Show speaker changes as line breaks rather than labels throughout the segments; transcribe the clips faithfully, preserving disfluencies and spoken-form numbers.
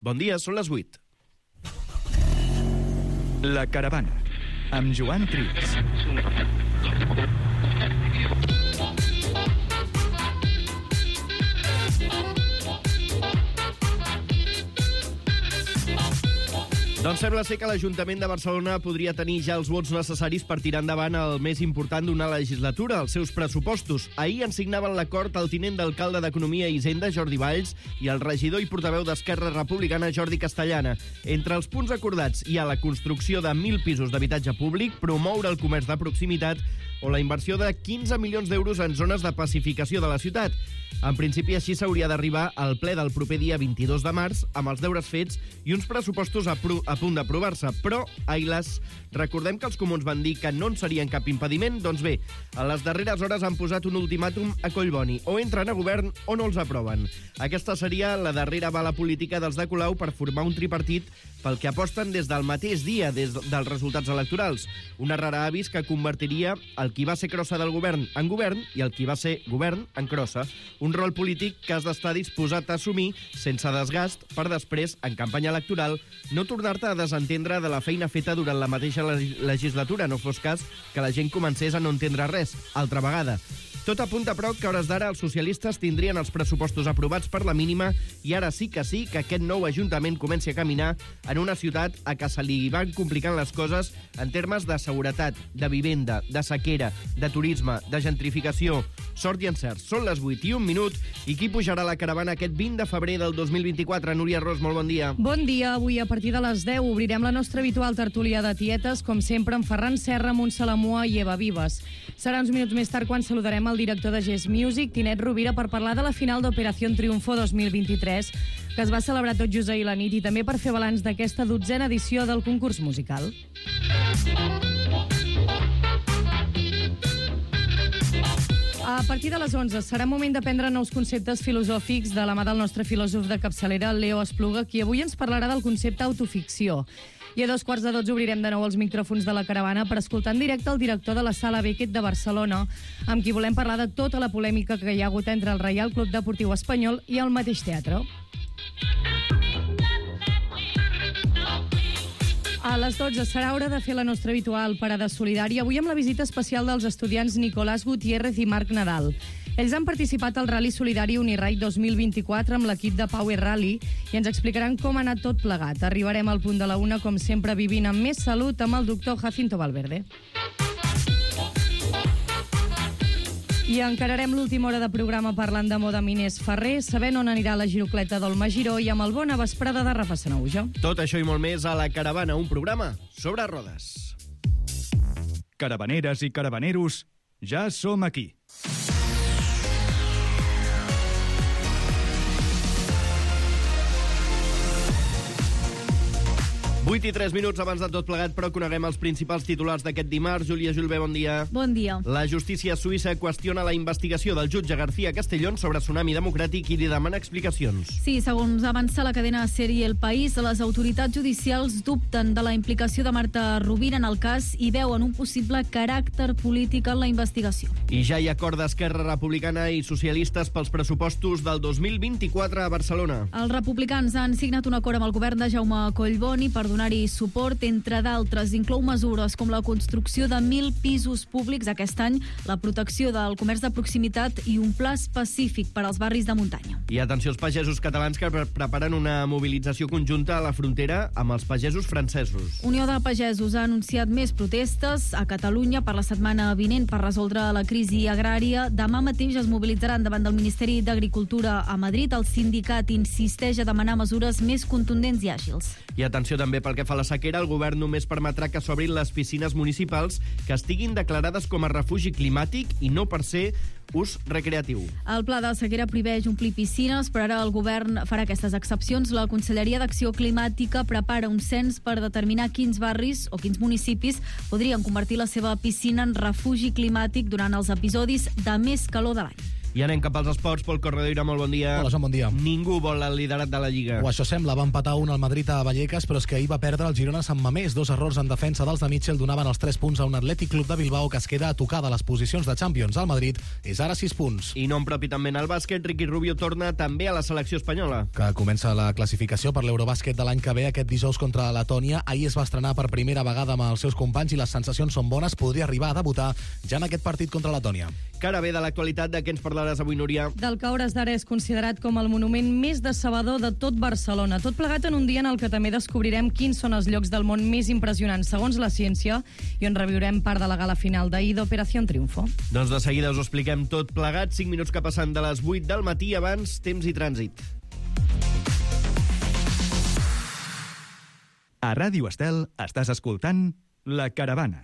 Bon dia, són les vuit.
La Caravana, amb Joan Trias.
Doncs sembla ser que l'Ajuntament de Barcelona podria tenir ja els vots necessaris per tirar endavant el més important d'una legislatura, els seus pressupostos. Ahir en signaven l'acord el tinent d'alcalde d'Economia i Hisenda, Jordi Valls, i el regidor i portaveu d'Esquerra Republicana, Jordi Castellana. Entre els punts acordats hi ha la construcció de mil pisos d'habitatge públic, promoure el comerç de proximitat o la inversió de quinze milions d'euros en zones de pacificació de la ciutat. En principi, així s'hauria d'arribar al ple del proper dia vint-i-dos de març, amb els deures fets i uns pressupostos a, a punt d'aprovar-se. Però, ai las, recordem que els comuns van dir que no en serien cap impediment? Doncs bé, a les darreres hores han posat un ultimàtum a Collboni. O entren a govern o no els aproven. Aquesta seria la darrera bala política dels de Colau per formar un tripartit pel que aposten des del mateix dia des dels resultats electorals. Una rara avis que convertiria el qui va ser crossa del govern en govern i el qui va ser govern en crossa. Un rol polític que has d'estar disposat a assumir sense desgast per després, en campanya electoral, no tornar-te a desentendre de la feina feta durant la mateixa legislatura, no fos cas que la gent comencés a no entendre res, altra vegada. Tot apunta, però, que a hores d'ara els socialistes tindrien els pressupostos aprovats per la mínima i ara sí que sí que aquest nou ajuntament comenci a caminar en una ciutat a què se li van complicant les coses en termes de seguretat, de vivenda, de sequera, de turisme, de gentrificació. Sort i encert. Són les vuit i un minut i qui pujarà a la caravana aquest vint de febrer del dos mil vint-i-quatre? Núria Ros, molt bon dia.
Bon dia. Avui a partir de les deu obrirem la nostra habitual tertúlia de tietes, com sempre amb Ferran Serra, Montse Lamua i Eva Vives. Serà uns minuts més tard quan saludarem el director de Gest Music, Tinet Rovira, per parlar de la final d'Operació Triunfo dos mil vint-i-tres, que es va celebrar tot just ahir la nit, i també per fer balanç d'aquesta dotzena edició del concurs musical. A partir de les onze serà moment d'aprendre nous conceptes filosòfics de la mà del nostre filòsof de capçalera, Leo Espluga, qui avui ens parlarà del concepte autoficció. I a dos quarts de dotze obrirem de nou els micròfons de la caravana per escoltar en directe el director de la Sala Beckett de Barcelona, amb qui volem parlar de tota la polèmica que hi ha hagut entre el Reial Club Deportiu Espanyol i el mateix teatre. A les dotze serà hora de fer la nostra habitual parada solidària, avui amb la visita especial dels estudiants Nicolás Gutiérrez i Marc Nadal. Ells han participat al Rally Solidari Uniride dos mil vint-i-quatre amb l'equip de Power Rally i ens explicaran com ha anat tot plegat. Arribarem al punt de la una, com sempre, vivint amb més salut amb el doctor Jacinto Valverde. I encararem l'última hora de programa parlant de moda amb Inés Ferrer, sabent on anirà la girocleta d'Olma Giró i amb el Bona Vesprada de Rafa Sanauja.
Tot això i molt més a La Caravana, un programa sobre rodes.
Caravaneres i caravaneros, ja som aquí.
vuit i tres minuts abans de tot plegat, però coneguem els principals titulars d'aquest dimarts. Júlia Julbé, bon dia.
Bon dia.
La justícia suïssa qüestiona la investigació del jutge García Castellón sobre Tsunami Democràtic i li demana explicacions.
Sí, segons avança la cadena SER El País, les autoritats judicials dubten de la implicació de Marta Rovira en el cas i veuen un possible caràcter polític en la investigació.
I ja hi ha acord d'Esquerra Republicana i socialistes pels pressupostos del dos mil vint-i-quatre a Barcelona.
Els republicans han signat un acord amb el govern de Jaume Collboni per donar-hi suport, entre d'altres. Inclou mesures com la construcció de mil pisos públics aquest any, la protecció del comerç de proximitat i un pla específic per als barris de muntanya.
I atenció als pagesos catalans que pre preparen una mobilització conjunta a la frontera amb els pagesos francesos.
Unió de Pagesos ha anunciat més protestes a Catalunya per la setmana vinent per resoldre la crisi agrària. Demà mateix es mobilitzaran davant del Ministeri d'Agricultura a Madrid. El sindicat insisteix a demanar mesures més contundents i àgils.
I atenció també pel que fa a la sequera, el govern només permetrà que s'obrin les piscines municipals que estiguin declarades com a refugi climàtic i no per ser ús recreatiu.
El pla de sequera prohibeix omplir piscines, però ara el govern farà aquestes excepcions. La Conselleria d'Acció Climàtica prepara un cens per determinar quins barris o quins municipis podrien convertir la seva piscina en refugi climàtic durant els episodis de més calor de l'any.
I anem cap als esports. Pol Corredoira, molt bon dia.
Hola, Joan, bon dia.
Ningú vol el liderat de la Lliga.
O això sembla, va empatar un al Madrid a Vallecas, però és que ahir va perdre el Girona a Sant Mamés. Dos errors en defensa dels de Mitchell donaven els tres punts a un Atlètic Club de Bilbao que es queda a tocar de les posicions de Champions. El Madrid és ara sis punts.
I no en propi també en el bàsquet, Ricky Rubio torna també a la selecció espanyola.
Que comença la classificació per l'Eurobàsquet de l'any que ve aquest dijous contra Letònia. Ahir es va estrenar per primera vegada amb els seus companys i les sensacions són bones. Podria arribar a debutar ja en aquest partit contra Letònia.
Cara bé de l'actualitat, de què ens parlaràs avui, Núria?
Del que a hores d'ara és considerat com el monument més decebedor de tot Barcelona. Tot plegat en un dia en el que també descobrirem quins són els llocs del món més impressionants segons la ciència i on reviurem part de la gala final d'ahir d'Operació Triunfo.
Doncs de seguida us ho expliquem tot plegat. cinc minuts que passen de les vuit del matí, abans temps i trànsit.
A Ràdio Estel estàs escoltant La Caravana.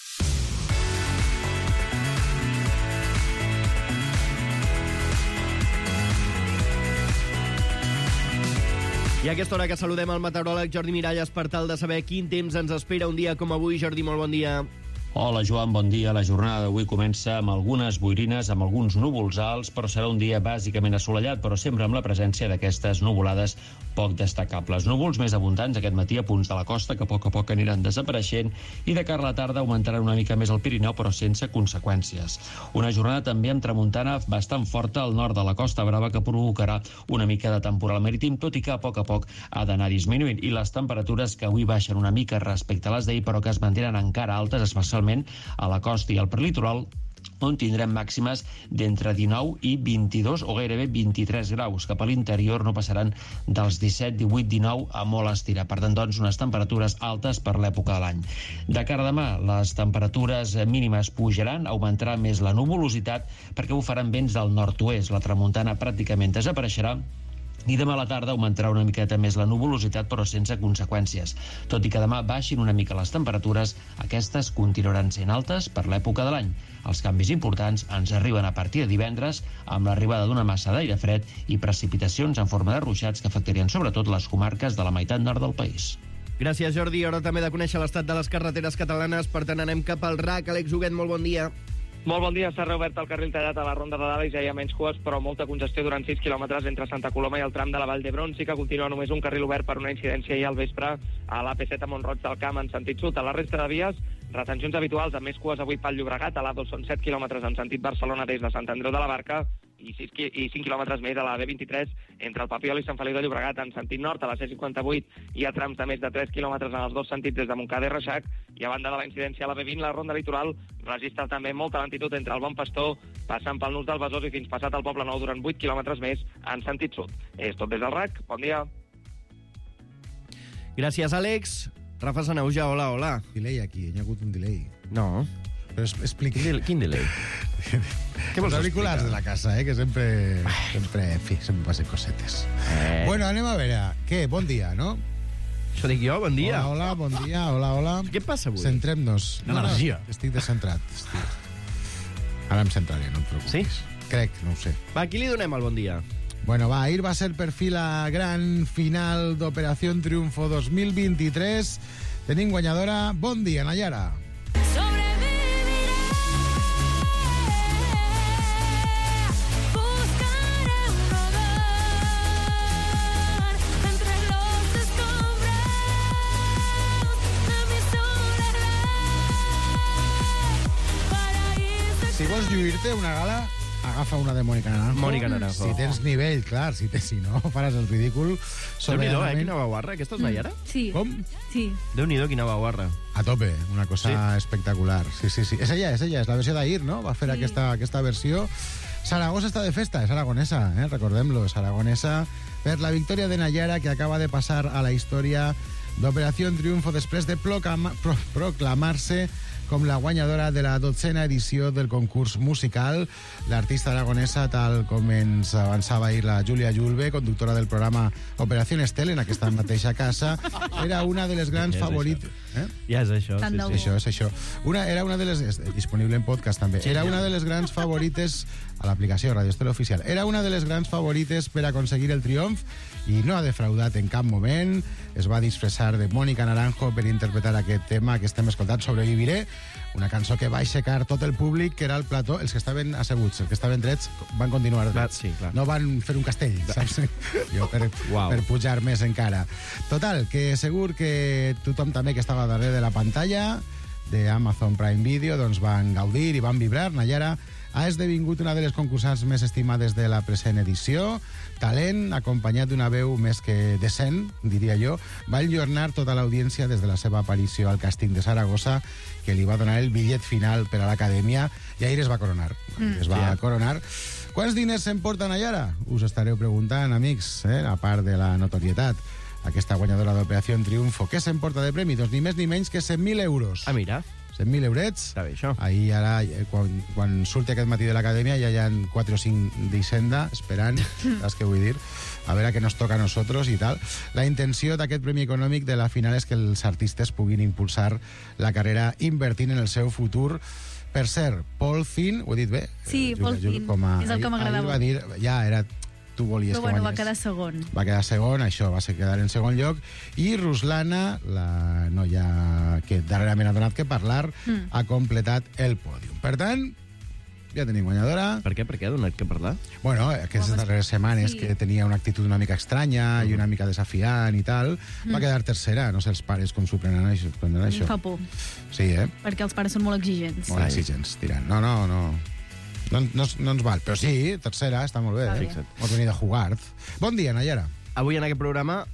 I a aquesta hora que saludem el meteoròleg Jordi Miralles per tal de saber quin temps ens espera un dia com avui. Jordi, molt bon dia.
Hola, Joan, bon dia. La jornada d'avui comença amb algunes boirines, amb alguns núvols alts, però serà un dia bàsicament assolellat, però sempre amb la presència d'aquestes nuvolades poc destacables. Núvols més abundants aquest matí a punts de la costa, que a poc a poc aniran desapareixent, i de cara a la tarda augmentaran una mica més el Pirineu, però sense conseqüències. Una jornada també amb tramuntana bastant forta al nord de la Costa Brava, que provocarà una mica de temporal marítim, tot i que a poc a poc ha d'anar disminuint. I les temperatures que avui baixen una mica respecte a les d'ahir, però que es mantenen encara altes, especialment a la costa i al prelitoral, on tindrem màximes d'entre dinou i vint-i-dos o gairebé vint-i-tres graus. Cap a l'interior no passaran dels disset, divuit, dinou a molt estirar. Per tant, doncs, unes temperatures altes per l'època de l'any. De cara a demà, les temperatures mínimes pujaran, augmentarà més la nuvolositat perquè bufaran vents del nord-oest. La tramuntana pràcticament desapareixerà i demà a la tarda augmentarà una miqueta més la nuvolositat, però sense conseqüències. Tot i que demà baixin una mica les temperatures, aquestes continuaran sent altes per l'època de l'any. Els canvis importants ens arriben a partir de divendres amb l'arribada d'una massa d'aire fred i precipitacions en forma de ruixats que afectarien sobretot les comarques de la meitat nord del país.
Gràcies, Jordi. Hora també de conèixer l'estat de les carreteres catalanes. Per tant, anem cap al R A C. Àlex Huguet, molt bon dia.
Molt bon dia, s'ha reobert el carril tallat a la Ronda de Dalt i ja hi ha menys cues, però molta congestió durant sis quilòmetres entre Santa Coloma i el tram de la Vall d'Hebron. Sí que continua només un carril obert per una incidència ahir al vespre a l'A P set a Mont-roig del Camp en sentit sud. A la resta de vies, retencions habituals amb més cues avui pel Llobregat. A l'A dos són set quilòmetres en sentit Barcelona des de Sant Andreu de la Barca i cinc quilòmetres més a la B vint-i-tres entre el Papiol i Sant Feliu de Llobregat en sentit nord. A la C cinquanta-vuit hi ha trams de més de tres quilòmetres en els dos sentits des de Montcada i Reixac, i a banda de la incidència a la B vint, la ronda litoral registra també molta lentitud entre el Bon Pastor, passant pel nus del Besòs i fins passat al Poble Nou durant vuit quilòmetres més en sentit sud. És tot des del R A C. Bon dia.
Gràcies, Àlex. Rafa Sanauja, hola, hola.
Delay aquí, hi ha hagut un delay.
No.
Però es, expliqui.
Quin, quin delay?
Què vols auriculars de la casa, eh? Que sempre, sempre, en fi, sempre passen cosetes.
Eh.
Bueno, anem a veure. Què? Bon dia, no?
Això dic jo, bon dia.
Hola, hola, bon dia, hola, hola.
Què passa avui?
Centrem-nos.
L'energia.
No, estic descentrat. Estic... Ara em centraré, no et preocupis.
Sí?
Crec, no ho sé.
Va, aquí li donem el bon dia.
Bueno, va, ahir va ser per fi la gran final d'Operació Triunfo dos mil vint-i-tres. Tenim guanyadora. Bon dia, Nayara. Si vols lluir-te una gala, agafa una de Mónica Naranjo.
Mónica Naranjo.
Si tens nivell, clar, si, te, si no faràs el ridícul.
Déu-n'hi-do, eh? Quina baguarra. Aquesta és Nayara?
Sí.
Com?
Sí.
Déu-n'hi-do, quina baguarra.
A tope, una cosa
Sí.
espectacular. Sí, sí, sí. És ella, és ella, és la versió d'ahir, no? Va fer
Sí.
aquesta, aquesta versió. Saragossa està de festa, és aragonesa, eh? Recordem-lo, és aragonesa per la victòria de Nayara, que acaba de passar a la història d'Operació Triunfo després de proclama, pro, proclamar-se com la guanyadora de la dotzena edició del concurs musical. L'artista aragonesa, tal com ens avançava ahir la Júlia Julve, conductora del programa Operació Estel en aquesta mateixa casa, era una de les grans
Ja és
favorites. Eh?
Ja és això.
Tant
Sí,
de
sí.
bo.
Això és això. Una, era una de les... És disponible en podcast, també.
Sí,
Era
sí.
una de les grans favorites a l'aplicació Radio Estel Oficial. Era una de les grans favorites per aconseguir el triomf i no ha defraudat en cap moment. Es va disfressar de Mónica Naranjo per interpretar aquest tema que estem escoltant, Sobreviviré, una cançó que va aixecar tot el públic, que era el plató, els que estaven asseguts, els que estaven drets, van continuar
Clar,
drets.
sí, clar.
No van fer un castell, saps? Jo, per,
Uau.
per pujar més encara. Total, que segur que tothom també que estava darrere de la pantalla d'Amazon Prime Video doncs van gaudir i van vibrar. Nayara ha esdevingut una de les concursants més estimades de la present edició. Talent, acompanyat d'una veu més que decent, diria jo, va enlluernar tota l'audiència des de la seva aparició al càsting de Saragossa, que li va donar el bitllet final per a l'acadèmia, i ahir es va coronar. Mm. Es va
Yeah.
coronar. Quants diners s'emporta Nayara? Us estareu preguntant, amics, eh? a part de la notorietat. Aquesta guanyadora d'Operació Triunfo, què s'emporta de premi? Doncs ni més ni menys que cent mil euros.
Ah, mira,
cent mil eurets.
està bé això.
Ahir ara, eh, quan, quan surti aquest matí de l'acadèmia, ja hi ha quatre o cinc d'Hisenda esperant, saps què vull dir? A veure què nos toca a nosotros i tal. La intenció d'aquest premi econòmic de la final és que els artistes puguin impulsar la carrera invertint en el seu futur. Per cert, Paul Finn, ho he dit bé?
Sí,
Eh,
Paul
Juli,
Finn,
com a-
és el que
ahir-
m'agradava.
ahir va dir, ja era... Tu volies
Però
que
bueno, va
guanyés.
quedar segon.
Va quedar segon, això va ser quedar en segon lloc, i Ruslana, la noia que darrerament ha donat que parlar,
Mm.
ha completat el pòdium. Per tant, ja tenim guanyadora.
Per què? Per què ha donat que parlar?
Bueno, aquestes
Home,
darreres setmanes
sí.
que tenia una actitud una mica estranya i una mica desafiant i tal, va quedar tercera. No sé els pares com s'ho prenen això. Prenen
Em
això.
fa por,
Sí, eh?
perquè els pares són molt exigents.
Molt exigents, tirant. No, no, no. No, no, no ens val. Però sí, tercera, està molt bé.
Està
Eh?
bé.
Fixa't.
Hemos venido a jugar. Bon dia, Nayara.
Avui en aquest programa,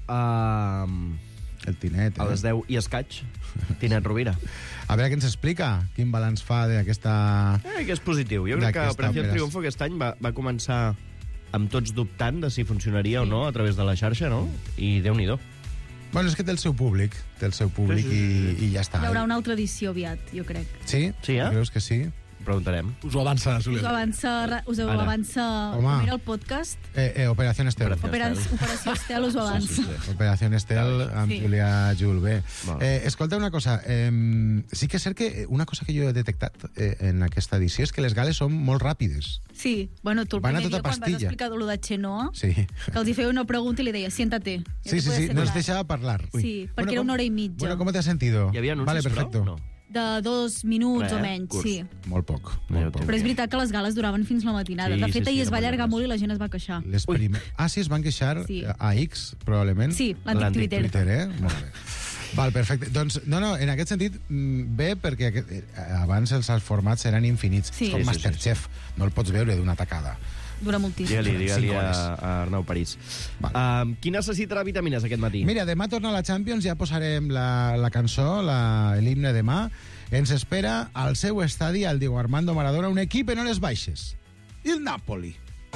uh,
El Tinet.
a
Eh?
les deu i escaig, Tinet Rovira.
A veure què ens explica, quin balanç fa d'aquesta...
Eh, que és positiu. Jo crec que
D'aquesta
Operació
operació.
Triunfo aquest any va, va començar amb tots dubtant de si funcionaria o no a través de la xarxa, no? I Déu-n'hi-do.
Bueno, és que té el seu públic, té el seu públic
Sí, sí,
i, i ja està.
Hi haurà una altra edició aviat, jo crec.
Sí?
Sí, eh?
Creus que sí?
Preguntarem.
Us ho avança,
Us
Julià.
ho avança, us ho
Ara.
avança
Home.
com era el podcast?
Eh, eh, Operació Estel.
Operació
Operació, Operació Estel us ho avança.
Sí, sí, sí.
Operació Estel amb
Sí.
Julià Julbé.
Molt
Eh, escolta una cosa, eh, sí que és cert que una cosa que jo he detectat eh, en aquesta edició és que les gales són molt ràpides.
Sí, bueno, tu el
Van a
primer
tota
dia quan vas
pastilla.
explicar lo de Xenoa,
Sí.
que els hi feia una pregunta i li deia, siéntate. I
Sí,
no
sí,
podia
sí, no ens
sentar.
deixava parlar.
Sí, perquè era una hora i mitja.
Bueno, ¿cómo te has sentido?
Hi havia anuncis,
Vale, perfecto.
però? No.
De dos minuts
Res,
o menys,
curs.
sí.
Molt poc,
No,
molt
jo
poc.
Però és veritat que les gales duraven fins la matinada.
Sí,
de
sí,
fet,
sí,
ahir es
eren
va
molt
allargar
llargues.
molt i la gent es va queixar.
Les
Ui.
primer... Ah, sí, es van queixar
Sí.
a X, probablement.
Sí,
L'antic
l'antic Twitter.
Twitter, eh? Molt bé. Val, perfecte. Doncs, no, no, en aquest sentit, mm, bé, perquè aquest- eh, abans els formats eren infinits.
Sí.
És com
Sí, sí,
Masterchef, no el pots veure d'una tacada.
Dura moltíssim.
Digue-li, digue-li
Cinc hores.
a, a Arnau París.
Vale.
Um, qui necessitarà vitamines aquest matí?
Mira, demà torna la Champions, ja posarem la, la cançó, la- l'himne demà. Ens espera al seu estadi, al Diego Armando Maradona, un equip en hores baixes. I el Napoli.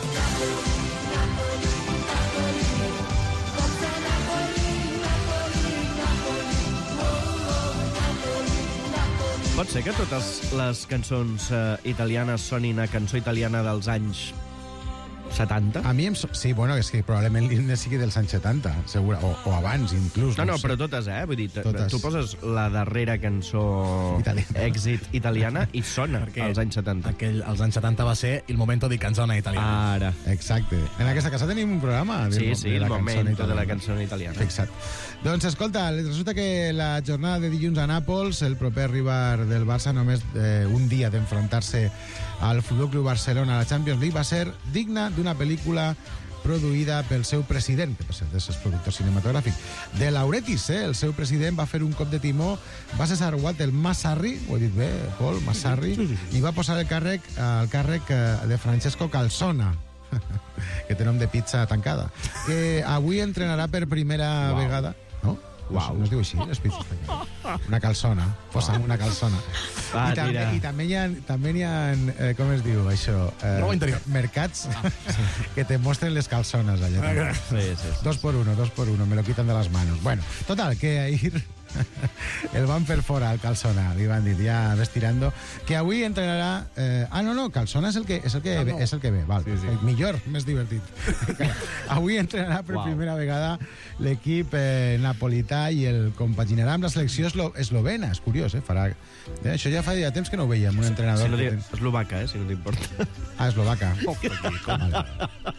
Pot ser que totes les cançons uh, italianes sonin a cançó italiana dels anys setanta?
A mi em... so- Sí, bueno, és que probablement l'himne sigui dels anys setanta, segura, o, o abans, inclús.
No, no,
ho sé.
però totes, eh? Vull dir, t-
Totes.
tu poses la darrera cançó
Italiana.
èxit italiana i sona
Perquè
als anys setanta.
Aquell, als anys setanta va ser Il momento di canzone italiana.
Ara.
Exacte. En aquesta casa tenim un programa.
Sí,
del-
sí,
de
el
la
moment
cançó
de la
italiana.
cançó italiana.
Fixa't. Doncs escolta, resulta que la jornada de dilluns a Nàpols, el proper rival del Barça, només eh, un dia d'enfrontar-se al Futbol Club Barcelona a la Champions League, va ser digna d'una pel·lícula produïda pel seu president, que per cert és el productor cinematogràfic, de Lauretis, eh? El seu president va fer un cop de timó, va cessar Walter Massarri, ho he dit bé, Paul Massarri, i va posar el càrrec al càrrec eh, de Francesco Calzona, que té nom de pizza tancada, que avui entrenarà per primera
Uau.
vegada. No?
Uau.
No es diu així, les pizzas tancadas. Una calzona, posa'm una calzona.
Va,
I, també,
tira.
I també hi ha, també hi ha eh, com es diu això? Eh,
Roba interior.
mercats que te mostren les calzones allà. també.
Sí, sí, sí.
Dos por uno, dos por uno, me lo quitan de las manos. Bueno, total, que ahir el van per fora al Calzona, li van dir, ja ves tirando, que avui entrenarà... Eh, ah, no, no, Calzona és el que, és el que, ve, és el que ve, val, sí, sí. Millor, més divertit. Avui entrenarà per
Uau.
primera vegada l'equip eh, napolità i el compaginarà amb la selecció eslo eslovena, és curiós, eh? Farà... Eh, això ja fa ja temps que no ho veiem, un entrenador...
Si no
que
dic,
ten-
eslovaca, eh, si no t'importa.
Ah, eslovaca.
Oh,
Vale.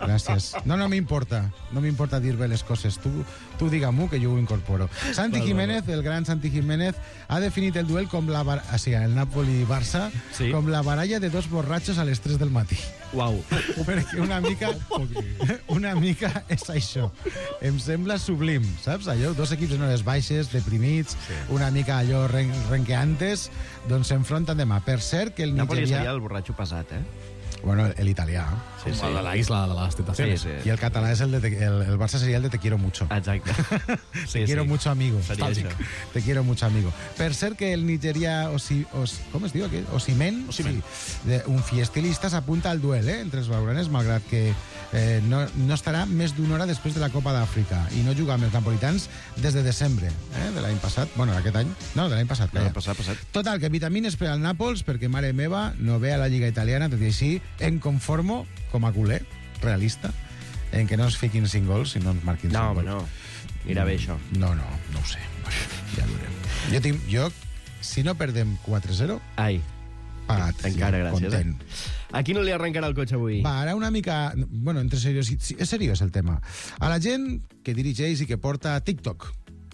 gràcies. No, no m'importa. No m'importa dir bé les coses. Tu, tu digue-m'ho, que jo ho incorporo. Santi Jiménez, el gran Santi Jiménez, ha definit el duel com la... Bar... O sigui, el Napoli-Barça, sí. com la baralla de dos borratxos a les tres del matí.
Uau.
Perquè una mica... Una mica és això. Em sembla sublim, saps? Allò, dos equips en hores baixes, deprimits, sí. una mica allò ren renqueantes, doncs s'enfronten demà. Per cert, que el
Napoli
nigerià...
seria el borratxo pesat, eh?
Bueno, l'italià.
Sí, sí. El de la isla de les tentaciones.
Sí, sí.
I el català és el de... Te, el, el Barça seria el de te quiero mucho.
Exacte.
Sí, te quiero sí. mucho, amigo.
Seria això.
Te quiero mucho, amigo. Per cert que el nigerià... Osi, os, com es diu aquest? Osimen?
Osimen.
Sí. De, un fiestilista s'apunta al duel, eh, entre els blaugranes, malgrat que eh, no, no estarà més d'una hora després de la Copa d'Àfrica i no juga amb els napolitans des de desembre eh, de l'any passat. Bueno, aquest any... No, de l'any passat.
No, passat, passat.
Total, que vitamines per al Nàpols, perquè mare meva no ve a la Lliga Italiana, tot i així, en conformo com a culer, realista, en què no es fiquin cinc gols i no ens marquin
no,
cinc gols.
No, no. Anirà bé, això.
No, no, no ho sé. Ja veurem. Jo, tinc, jo si no perdem quatre zero,
Ai.
pagat.
Encara,
ja,
gràcies.
Content.
Eh? A qui no li arrencarà el cotxe avui?
Va, ara una mica... Bueno, entre seriós... És seriós el tema. A la gent que dirigeix i que porta TikTok.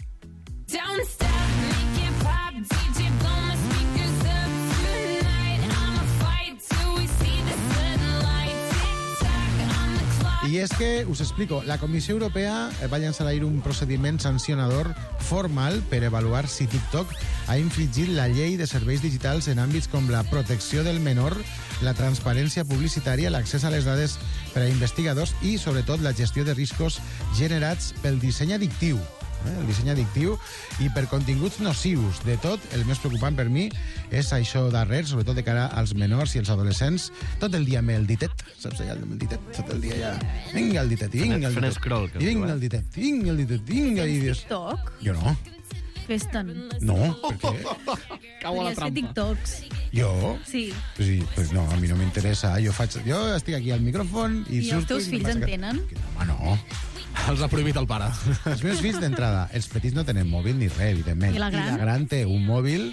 Don't stop, make it pop, D J blow my speakers up tonight. I'ma fight till we see the sunlight. Tick-tock on the clock.
I és que, us explico, la Comissió Europea va llançar ahir un procediment sancionador formal per avaluar si TikTok ha infringit la llei de serveis digitals en àmbits com la protecció del menor, la transparència publicitària, l'accés a les dades per a investigadors i, sobretot, la gestió de riscos generats pel disseny addictiu. Eh, el disseny addictiu i per continguts nocius. De tot, el més preocupant per mi és això darrer, sobretot de cara als menors i els adolescents, tot el dia amb el ditet, saps allà amb el ditet, tot el dia ja, vinga el ditet, vinga el
Fent
ditet,
scroll, que
vinga el ditet, vinga el ditet, vinga i dius...
TikTok?
Jo no.
Fes-te'n.
No, per què?
Cau a la
Podries fer
trampa.
TikToks.
Jo?
Sí.
Sí, pues no, a mi no m'interessa. Jo faig, jo estic aquí al micròfon i,
I els
surto
teus
i
fills
em
en
passa
tenen?
Que... Home, no.
Els ha prohibit el pare.
Els meus fills, d'entrada, els petits no tenen mòbil ni res, evidentment.
I la gran?
I la gran té un mòbil,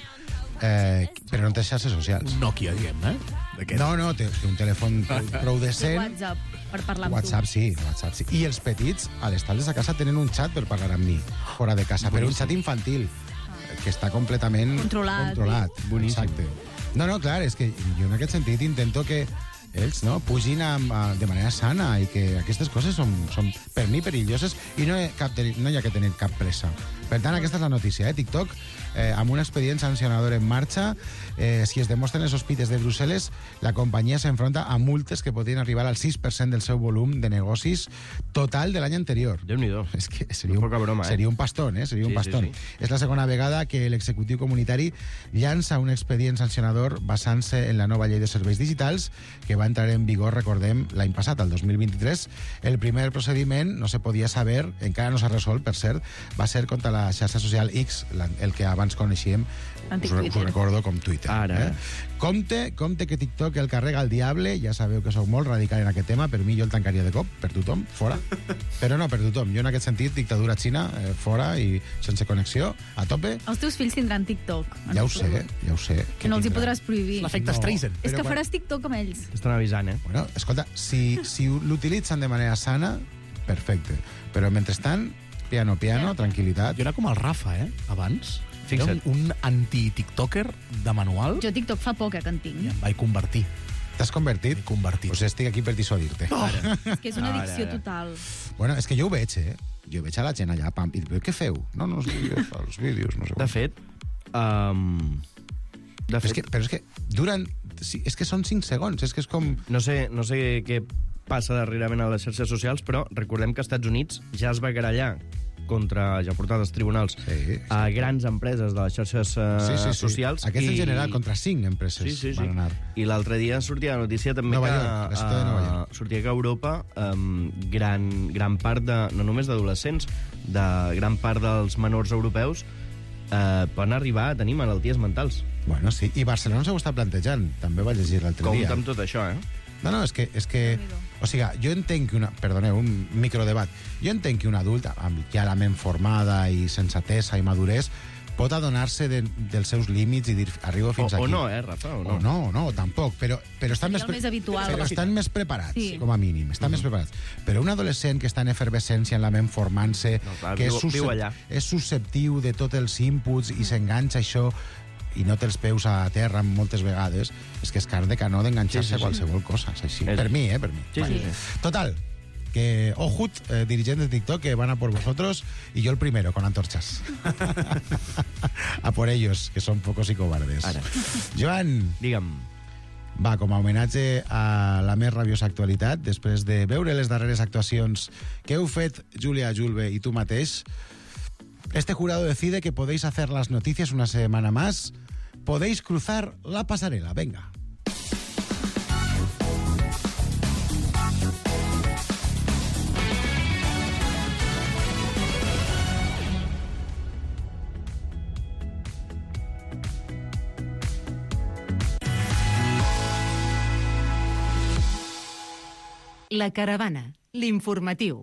eh, però no té xarxes socials.
Un Nokia, diguem, eh?
No, no, té un telèfon prou, prou
Té
decent.
WhatsApp per parlar amb
WhatsApp sí, WhatsApp sí. I els petits, a les tales de casa, tenen un xat per parlar amb mi, fora de casa, però un xat infantil, que està completament
Controlat.
controlat.
Boníssim.
Exacte. No, no, clar, és que jo en aquest sentit intento que ells no, pugin amb, a, de manera sana i que aquestes coses són, són per mi perilloses i no hi, ha cap, no hi ha que tenir cap pressa. Per tant, aquesta és la notícia, eh? TikTok, eh, amb un expedient sancionador en marxa, eh, si es demostren els sospites de Brussel·les, la companyia s'enfronta a multes que podrien arribar al sis per cent del seu volum de negocis total de l'any anterior.
Déu-n'hi-do.
És que seria un,
Poca broma, eh?
seria un pastón, eh? Seria
Sí,
un pastón.
sí, sí.
És la segona vegada que l'executiu comunitari llança un expedient sancionador basant-se en la nova llei de serveis digitals que va entrar en vigor, recordem, l'any passat, el dos mil vint-i-tres. El primer procediment no se podia saber, encara no s'ha resolt, per cert, va ser contra la xarxa social X, el que abans coneixíem,
Antic
us, us
Twitter.
ho recordo com Twitter.
Ara.
Eh? Compte, compte que TikTok el carrega el diable, ja sabeu que sóc molt radical en aquest tema, per mi jo el tancaria de cop, per tothom, fora. Però no per tothom, jo en aquest sentit, dictadura xina, eh, fora i sense connexió, a tope.
Els teus fills tindran TikTok.
Ja ho sé, ja ho sé.
Que no els hi
tindrà.
podràs prohibir.
L'efecte
No.
Streisand.
És
Però
que
quan-
faràs TikTok amb ells.
Estan avisant, eh?
Bueno, escolta, si, si l'utilitzen de manera sana, perfecte. Però mentrestant, piano, piano, tranquil·litat.
Jo era com el Rafa, eh? Abans.
Fixa't.
Era un, un anti-tiktoker de manual
Jo TikTok fa poc eh, que en tinc.
i em vaig convertir.
T'has convertit?
M'he convertit.
Pues estic aquí per dissuadir-te.
Ara.
És que és una
Ara,
addicció
ara.
total.
Bueno, és que jo ho veig, eh? Jo veig a la gent allà, pam, i dic, què feu? No, no, els vídeos, els vídeos, no sé
De fet, um, de
Però és,
fet,
que, però és que duren... Sí, és que són cinc segons, és que és com...
no sé, no sé què passa darrerament a les xarxes socials, però recordem que als Estats Units ja es va querellar contra, ja portat als tribunals,
Sí, sí.
a grans empreses de les xarxes uh,
Sí, sí, sí.
socials.
Aquests en general contra cinc empreses
Sí, sí, sí.
van anar.
I l'altre dia sortia la notícia també
Nova
que,
York, la ciutat de Nova York.
eh, sortia que a Europa um, gran, gran part de, no només d'adolescents, de gran part dels menors europeus eh, poden arribar a tenir malalties mentals.
Bueno, sí. I Barcelona s'ho està plantejant, també vaig llegir l'altre dia.
Compte amb tot això, eh?
No, no, és que... És que o sigui, jo entenc que una... Perdoneu, un microdebat. Jo entenc que un adult, amb ja la ment formada i sensatesa i madurez, pot adonar-se de, dels seus límits i dir, arribo fins
o,
aquí.
O no, eh, Rafa, o no.
O no, no, tampoc, però, però estan, més,
el més habitual.
però estan més preparats,
Sí.
com a mínim, estan mm. més preparats. Però un adolescent que està en efervescència, en la ment formant-se,
No, clar,
que
viu-
és,
viu allà.
és susceptiu de tots els inputs i s'enganxa a això i no té els peus a terra moltes vegades, és que és car de canó d'enganxar-se
Sí, sí, sí.
a qualsevol cosa. És així.
És-
Per mi, eh, per mi.
Sí,
Vale.
sí, sí.
Total, que Ojut, eh, dirigente de TikTok, que van a por vosotros y yo el primero, con antorchas. A por ellos, que son pocos y cobardes.
Ara.
Joan,
Digue'm.
va, com a homenatge a la més rabiosa actualitat, després de veure les darreres actuacions que heu fet Júlia Julve i tu mateix, este jurado decide que podéis hacer las noticias una semana más. Podéis cruzar la pasarela. Venga.
La Caravana, l'informatiu.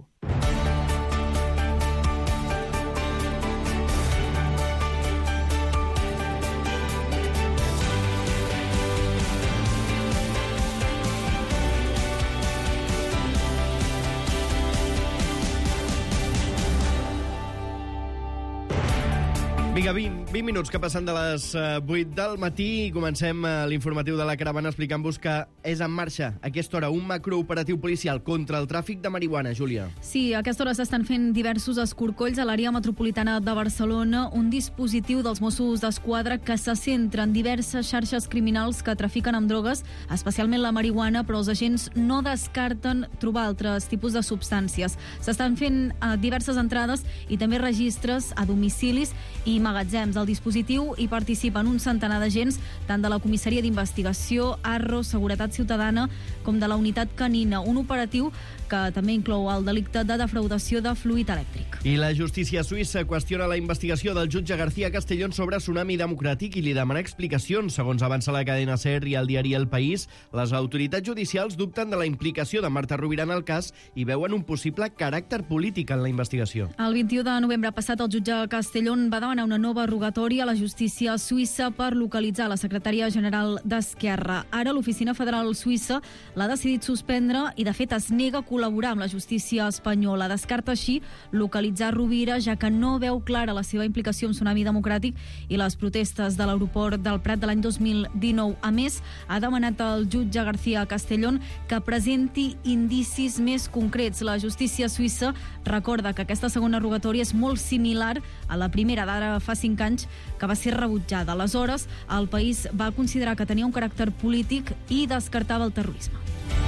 Vinga, vint, vint minuts que passen de les uh, vuit del matí i comencem uh, l'informatiu de la Caravana explicant-vos que és en marxa a aquesta hora un macrooperatiu policial contra el tràfic de marihuana, Júlia.
Sí, a aquesta hora s'estan fent diversos escorcolls a l'àrea metropolitana de Barcelona, un dispositiu dels Mossos d'Esquadra que se centra en diverses xarxes criminals que trafiquen amb drogues, especialment la marihuana, però els agents no descarten trobar altres tipus de substàncies. S'estan fent eh, diverses entrades i també registres a domicilis i magatzems. Al dispositiu hi participen un centenar d'agents, tant de la Comissaria d'Investigació, Arro, Seguretat Ciutadana, com de la Unitat Canina, un operatiu que també inclou el delicte de defraudació de fluid elèctric.
I la justícia suïssa qüestiona la investigació del jutge García Castellón sobre Tsunami Democràtic i li demana explicacions. Segons avança la cadena SER i el diari El País, les autoritats judicials dubten de la implicació de Marta Rovira en el cas i veuen un possible caràcter polític en la investigació.
El vint-i-u de novembre passat, el jutge Castellón va demanar una nova rogatòria a la justícia suïssa per localitzar la secretària general d'Esquerra. Ara l'Oficina Federal Suïssa l'ha decidit suspendre i, de fet, es nega a col·laborar amb la justícia espanyola. Descarta així localitzar Rovira, ja que no veu clara la seva implicació en Tsunami Democràtic i les protestes de l'aeroport del Prat de l'any dos mil dinou. A més, ha demanat al jutge García Castellón que presenti indicis més concrets. La justícia suïssa recorda que aquesta segona rogatòria és molt similar a la primera d'ara fa cinc anys, que va ser rebutjada. Aleshores, el país va considerar que tenia un caràcter polític i descartava el terrorisme.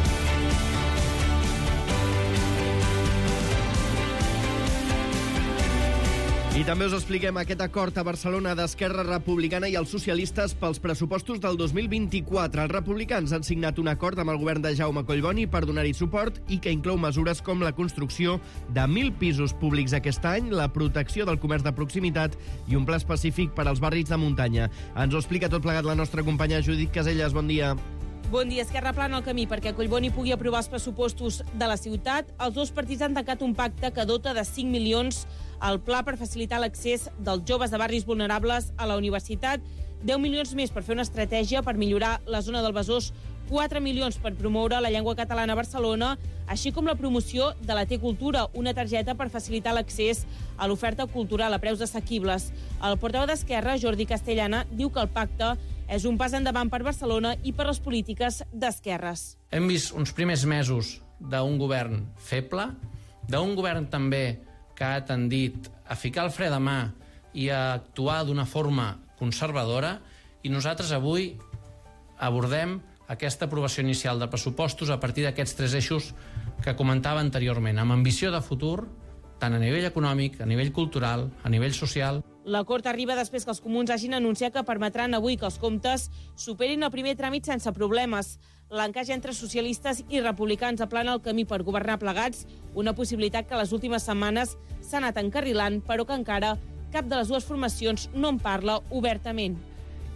I també us expliquem aquest acord a Barcelona d'Esquerra Republicana i els socialistes pels pressupostos del dos mil vint-i-quatre. Els republicans han signat un acord amb el govern de Jaume Collboni per donar-hi suport i que inclou mesures com la construcció de mil pisos públics aquest any, la protecció del comerç de proximitat i un pla específic per als barris de muntanya. Ens ho explica tot plegat la nostra companya Judit Caselles. Bon dia.
Bon dia. Esquerra plana el camí perquè Collboni pugui aprovar els pressupostos de la ciutat. Els dos partits han tancat un pacte que dota de cinc milions el pla per facilitar l'accés dels joves de barris vulnerables a la universitat, deu milions més per fer una estratègia per millorar la zona del Besòs, quatre milions per promoure la llengua catalana a Barcelona, així com la promoció de la T-Cultura, una targeta per facilitar l'accés a l'oferta cultural a preus assequibles. El portaveu d'Esquerra, Jordi Castellana, diu que el pacte és un pas endavant per Barcelona i per les polítiques d'esquerres.
Hem vist uns primers mesos d'un govern feble, d'un govern també que ha tendit a ficar el fre de mà i a actuar d'una forma conservadora, i nosaltres avui abordem aquesta aprovació inicial de pressupostos a partir d'aquests tres eixos que comentava anteriorment, amb ambició de futur, tant a nivell econòmic, a nivell cultural, a nivell social.
L'acord arriba després que els comuns hagin anunciat que permetran avui que els comptes superin el primer tràmit sense problemes. L'encaix entre socialistes i republicans aplana el camí per governar plegats, una possibilitat que les últimes setmanes s'ha anat encarrilant, però que encara cap de les dues formacions no en parla obertament.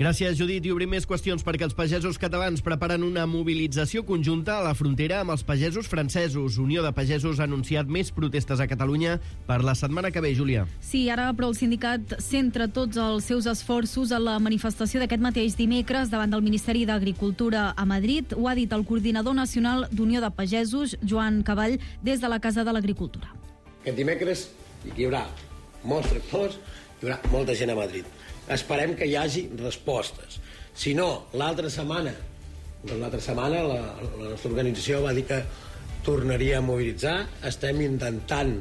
Gràcies, Judit. I obrim més qüestions perquè els pagesos catalans preparen una mobilització conjunta a la frontera amb els pagesos francesos. Unió de Pagesos ha anunciat més protestes a Catalunya per la setmana que ve, Júlia.
Sí, ara, però el sindicat centra tots els seus esforços en la manifestació d'aquest mateix dimecres davant del Ministeri d'Agricultura a Madrid. Ho ha dit el coordinador nacional d'Unió de Pagesos, Joan Cavall, des de la Casa de l'Agricultura.
Aquest dimecres hi haurà molts tractors, hi haurà molta gent a Madrid. Esperem que hi hagi respostes. Si no, l'altra setmana, doncs l'altra setmana la, la nostra organització va dir que tornaria a mobilitzar. Estem intentant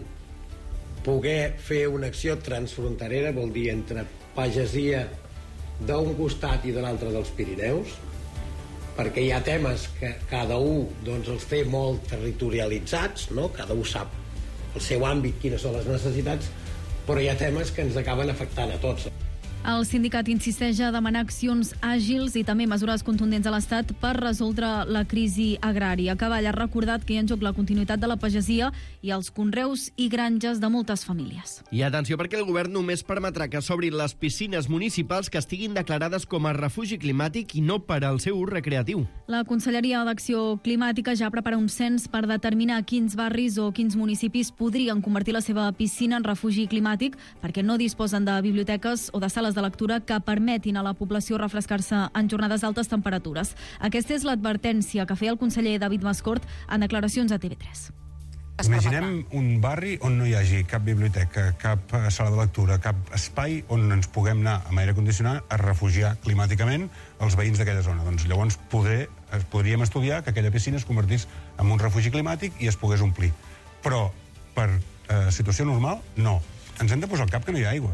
poder fer una acció transfronterera, vol dir entre pagesia d'un costat i de l'altre dels Pirineus, perquè hi ha temes que cada un doncs, els té molt territorialitzats, no? Cada un sap el seu àmbit, quines són les necessitats, però hi ha temes que ens acaben afectant a tots.
El sindicat insisteix a demanar accions àgils i també mesures contundents a l'Estat per resoldre la crisi agrària. Cavall ha recordat que hi ha en joc la continuïtat de la pagesia i els conreus i granges de moltes famílies.
I atenció, perquè el govern només permetrà que s'obrin les piscines municipals que estiguin declarades com a refugi climàtic i no per al seu ús recreatiu.
La Conselleria d'Acció Climàtica ja prepara un cens per determinar quins barris o quins municipis podrien convertir la seva piscina en refugi climàtic perquè no disposen de biblioteques o de sales de lectura que permetin a la població refrescar-se en jornades d'altes temperatures. Aquesta és l'advertència que feia el conseller David Mascort en declaracions a T V tres.
Imaginem un barri on no hi hagi cap biblioteca, cap sala de lectura, cap espai on ens puguem anar amb aire condicionat a refugiar climàticament els veïns d'aquella zona. Doncs llavors poder, podríem estudiar que aquella piscina es convertís en un refugi climàtic i es pogués omplir. Però per eh, situació normal, no. Ens hem de posar al cap que no hi ha aigua.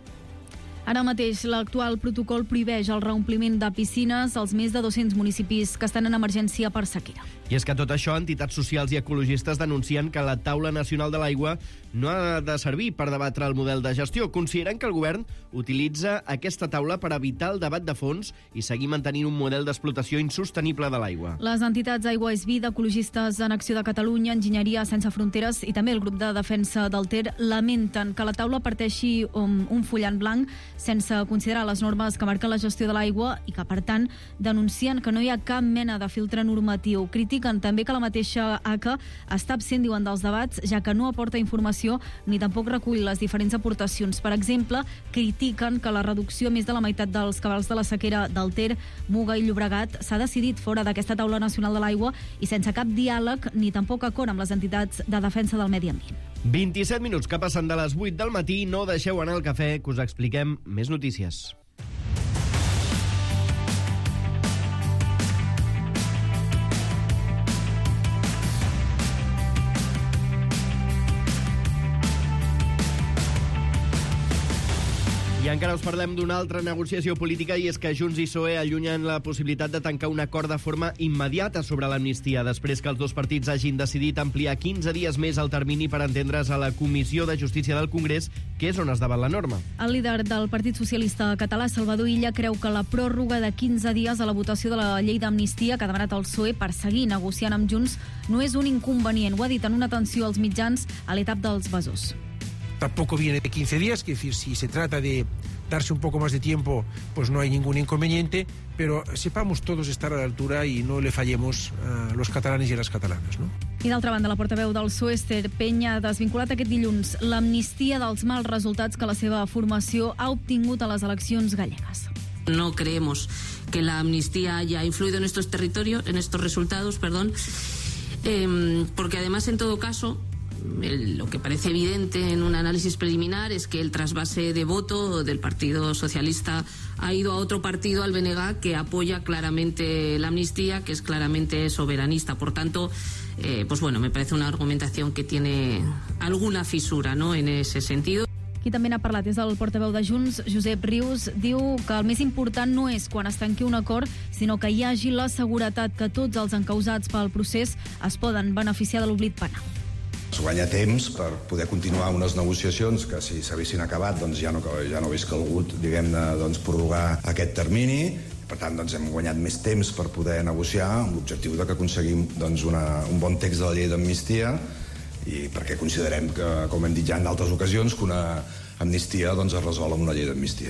Ara mateix, l'actual protocol prohibeix el reompliment de piscines als més de dos-cents municipis que estan en emergència per sequera.
I és que tot això, entitats socials i ecologistes denuncien que la Taula Nacional de l'Aigua no ha de servir per debatre el model de gestió. Consideren que el govern utilitza aquesta taula per evitar el debat de fons i seguir mantenint un model d'explotació insostenible de l'aigua.
Les entitats Aigua és Vida, Ecologistes en Acció de Catalunya, Enginyeria Sense Fronteres i també el grup de defensa del Ter lamenten que la taula parteixi un, un full en blanc sense considerar les normes que marquen la gestió de l'aigua i que, per tant, denuncien que no hi ha cap mena de filtre normatiu. Critiquen també que la mateixa A C A està absent, diuen, dels debats, ja que no aporta informació ni tampoc recull les diferents aportacions. Per exemple, critiquen que la reducció més de la meitat dels cabals de la sequera del Ter, Muga i Llobregat s'ha decidit fora d'aquesta taula nacional de l'aigua i sense cap diàleg ni tampoc acord amb les entitats de defensa del medi ambient.
vint-i-set minuts que passen de les vuit del matí. No deixeu anar el cafè, que us expliquem més notícies. I encara us parlem d'una altra negociació política, i és que Junts i P S O E allunyen la possibilitat de tancar un acord de forma immediata sobre l'amnistia, després que els dos partits hagin decidit ampliar quinze dies més el termini per entendre's a la Comissió de Justícia del Congrés, que és on es debat la norma.
El líder del Partit Socialista Català, Salvador Illa, creu que la pròrroga de quinze dies a la votació de la llei d'amnistia que ha demanat el P S O E per seguir negociant amb Junts no és un inconvenient. Ho ha dit en una atenció als mitjans a l'etapa dels Besòs.
Tampoco viene de quince días, que decir, si se trata de darse un poco más de tiempo, pues no hay ningún inconveniente, pero sepamos todos estar a la altura y no le fallemos a los catalanes y a las catalanas, ¿no?
I d'altra banda, la portaveu del P S O E, Esther Penya, ha desvinculat aquest dilluns l'amnistia dels mals resultats que la seva formació ha obtingut a les eleccions gallegues.
No creemos que la amnistía haya influido en estos territorios, en estos resultados, perdón, eh, porque además, en todo caso, El, lo que parece evidente en un análisis preliminar es que el trasvase de voto del Partido Socialista ha ido a otro partido, al B N G, que apoya claramente la amnistía, que es claramente soberanista. Por tanto, eh, pues bueno, me parece una argumentación que tiene alguna fisura, ¿no?, en ese sentido.
Qui també n'ha parlat és el portaveu de Junts, Josep Rius. Diu que el més important no és quan es tanqui un acord, sinó que hi hagi la seguretat que tots els encausats pel procés es poden beneficiar de l'oblit penal.
Es guanya temps per poder continuar unes negociacions que, si s'haguessin acabat, doncs ja no, ja no hagués calgut, diguem-ne, doncs, prorrogar aquest termini. Per tant, doncs, hem guanyat més temps per poder negociar amb l'objectiu de que aconseguim, doncs, una, un bon text de la llei d'amnistia, i perquè considerem que, com hem dit ja en d'altres ocasions, que una amnistia, doncs, es resol amb una llei d'amnistia.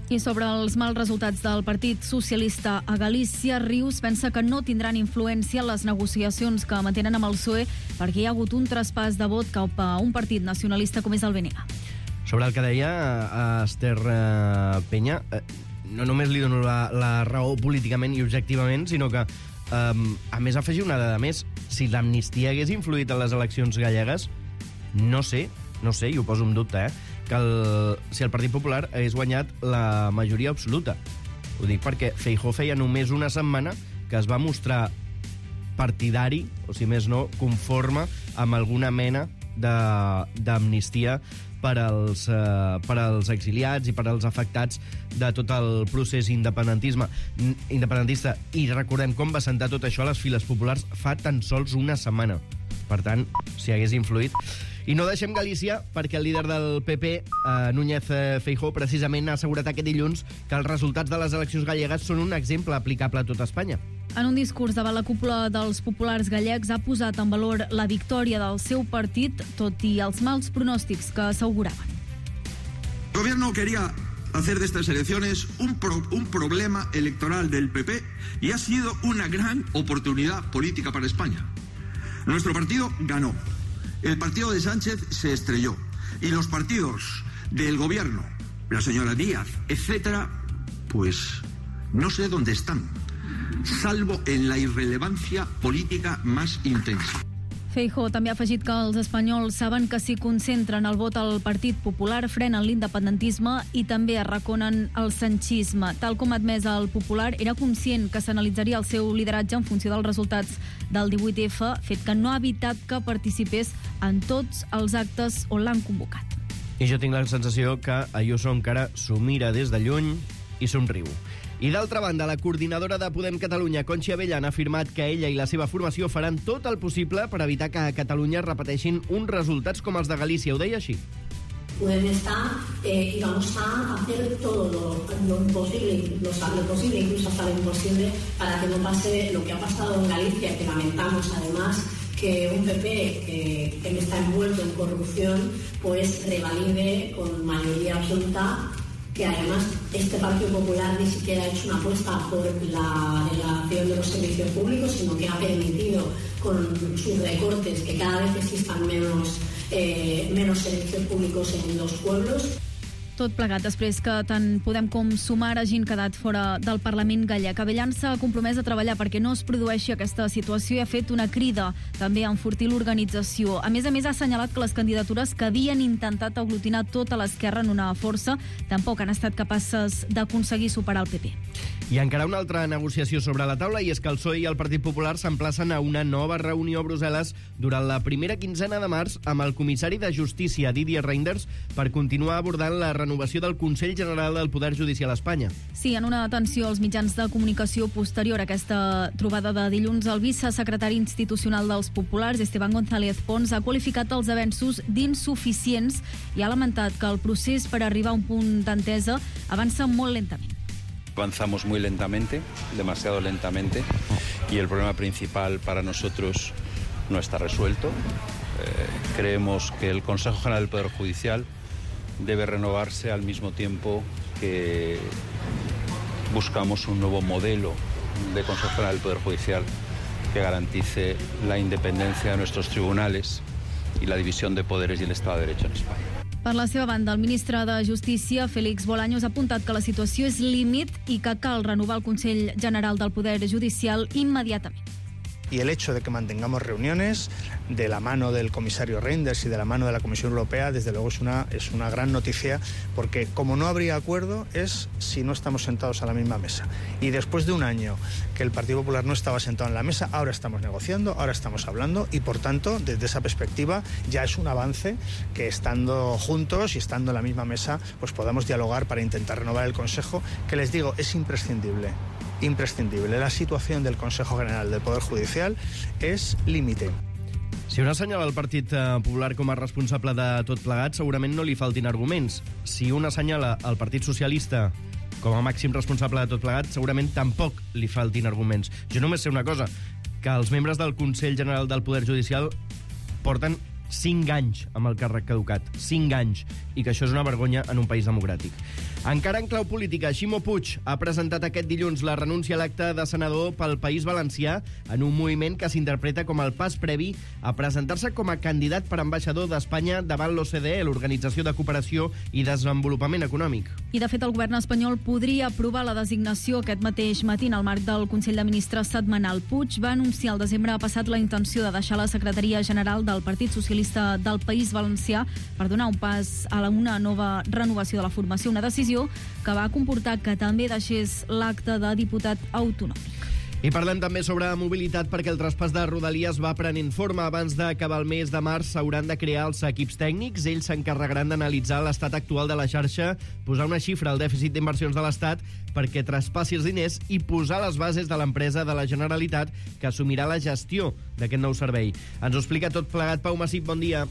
I sobre els mals resultats del Partit Socialista a Galícia, Rius pensa que no tindran influència en les negociacions que mantenen amb el P S O E perquè hi ha hagut un traspàs de vot cap a un partit nacionalista com és el B N G.
Sobre el que deia a Esther eh, Penya, eh, no només li dono la, la raó políticament i objectivament, sinó que, eh, a més, afegir una dada més. Si l'amnistia hagués influït en les eleccions gallegues, no sé, no sé, i ho poso en dubte, eh, que el, si el Partit Popular hagués guanyat la majoria absoluta. Ho dic perquè Feijóo feia només una setmana que es va mostrar partidari, o si més no, conforme amb alguna mena d'amnistia per als, eh, per als exiliats i per als afectats de tot el procés independentisme, independentista. I recordem com va sentar tot això a les files populars fa tan sols una setmana. Per tant, si hagués influït... I no deixem Galícia perquè el líder del P P, eh, Núñez Feijóo, precisament ha assegurat aquest dilluns que els resultats de les eleccions gallegues són un exemple aplicable a tota Espanya.
En un discurs davant la cúpula dels populars gallecs ha posat en valor la victòria del seu partit, tot i els mals pronòstics que s'auguraven.
El gobierno quería hacer de estas elecciones un, pro, un problema electoral del P P y ha sido una gran oportunidad política para España. Nuestro partido ganó. El partido de Sánchez se estrelló y los partidos del gobierno, la señora Díaz, etcétera, pues no sé dónde están, salvo en la irrelevancia política más intensa.
Feijóo també ha afegit que els espanyols saben que si concentren el vot al Partit Popular frenen l'independentisme i també arraconen el sanchisme. Tal com ha admès el Popular, era conscient que s'analitzaria el seu lideratge en funció dels resultats del divuit efa, fet que no ha evitat que participés en tots els actes on l'han convocat.
I jo tinc la sensació que Ayuso encara s'ho mira des de lluny i somriu. I d'altra banda, la coordinadora de Podem Catalunya, Conchi Abellan, ha afirmat que ella i la seva formació faran tot el possible per evitar que a Catalunya repeteixin uns resultats com els de Galícia. Ho deia així.
Podem estar eh, y vamos a hacer todo lo, lo imposible, lo, lo posible, incluso hasta lo imposible, para que no pase lo que ha pasado en Galicia, que lamentamos además que un P P que, que está envuelto en corrupción pues revalide con mayoría absoluta, que además este Partido Popular ni siquiera ha hecho una apuesta por la degradación de los servicios públicos, sino que ha permitido con sus recortes que cada vez existan menos, eh, menos servicios públicos en los pueblos.
Tot plegat després que tant Podem com Sumar hagin quedat fora del Parlament gallec. Abellan s'ha compromès a treballar perquè no es produeixi aquesta situació i ha fet una crida també a enfortir l'organització. A més a més, ha assenyalat que les candidatures que havien intentat aglutinar tota l'esquerra en una força tampoc han estat capaces d'aconseguir superar el P P.
I encara una altra negociació sobre la taula, i és que el P S O E i el Partit Popular s'emplacen a una nova reunió a Brussel·les durant la primera quinzena de març amb el comissari de Justícia, Didier Reynders, per continuar abordant la renovació del Consell General del Poder Judicial a Espanya.
Sí, en una atenció als mitjans de comunicació posterior a aquesta trobada de dilluns, el vicesecretari institucional dels Populars, Esteban González Pons, ha qualificat els avenços d'insuficients i ha lamentat que el procés per arribar a un punt d'entesa avança molt lentament.
Avanzamos muy lentamente, demasiado lentamente, y el problema principal para nosotros no está resuelto. Eh, creemos que el Consejo General del Poder Judicial debe renovarse al mismo tiempo que buscamos un nuevo modelo de Consejo General del Poder Judicial que garantice la independencia de nuestros tribunales y la división de poderes y el Estado de Derecho en España.
Per la seva banda, el ministre de Justícia, Félix Bolaños, ha apuntat que la situació és límit i que cal renovar el Consell General del Poder Judicial immediatament.
Y el hecho de que mantengamos reuniones de la mano del comisario Reynders y de la mano de la Comisión Europea, desde luego es una, es una gran noticia, porque como no habría acuerdo es si no estamos sentados a la misma mesa. Y después de un año que el Partido Popular no estaba sentado en la mesa, ahora estamos negociando, ahora estamos hablando, y por tanto, desde esa perspectiva, ya es un avance que estando juntos y estando en la misma mesa, pues podamos dialogar para intentar renovar el Consejo, que les digo, es imprescindible. Imprescindible. La situación del Consejo General del Poder Judicial és límite.
Si un assenyala el Partit Popular com a responsable de tot plegat, segurament no li faltin arguments. Si un assenyala el Partit Socialista com a màxim responsable de tot plegat, segurament tampoc li faltin arguments. Jo només sé una cosa, que els membres del Consell General del Poder Judicial porten cinc anys amb el càrrec caducat. cinc anys. I que això és una vergonya en un país democràtic. Encara en clau política, Ximo Puig ha presentat aquest dilluns la renúncia a l'acte de senador pel País Valencià en un moviment que s'interpreta com el pas previ a presentar-se com a candidat per ambaixador d'Espanya davant l'O C D E, l'Organització de Cooperació i Desenvolupament Econòmic.
I, de fet, el govern espanyol podria aprovar la designació aquest mateix matí en el marc del Consell de Ministres setmanal. Puig va anunciar el desembre passat la intenció de deixar la Secretaria General del Partit Socialista del País Valencià per donar un pas a una nova renovació de la formació, una decisió que va comportar que també deixés l'acte de diputat autonòmic.
I parlem també sobre mobilitat perquè el traspàs de Rodalies va prenent forma. Abans d'acabar el mes de març s'hauran de crear els equips tècnics. Ells s'encarregaran d'analitzar l'estat actual de la xarxa, posar una xifra al dèficit d'inversions de l'Estat perquè traspassi els diners i posar les bases de l'empresa de la Generalitat que assumirà la gestió d'aquest nou servei. Ens ho explica tot plegat Pau Massip, bon dia.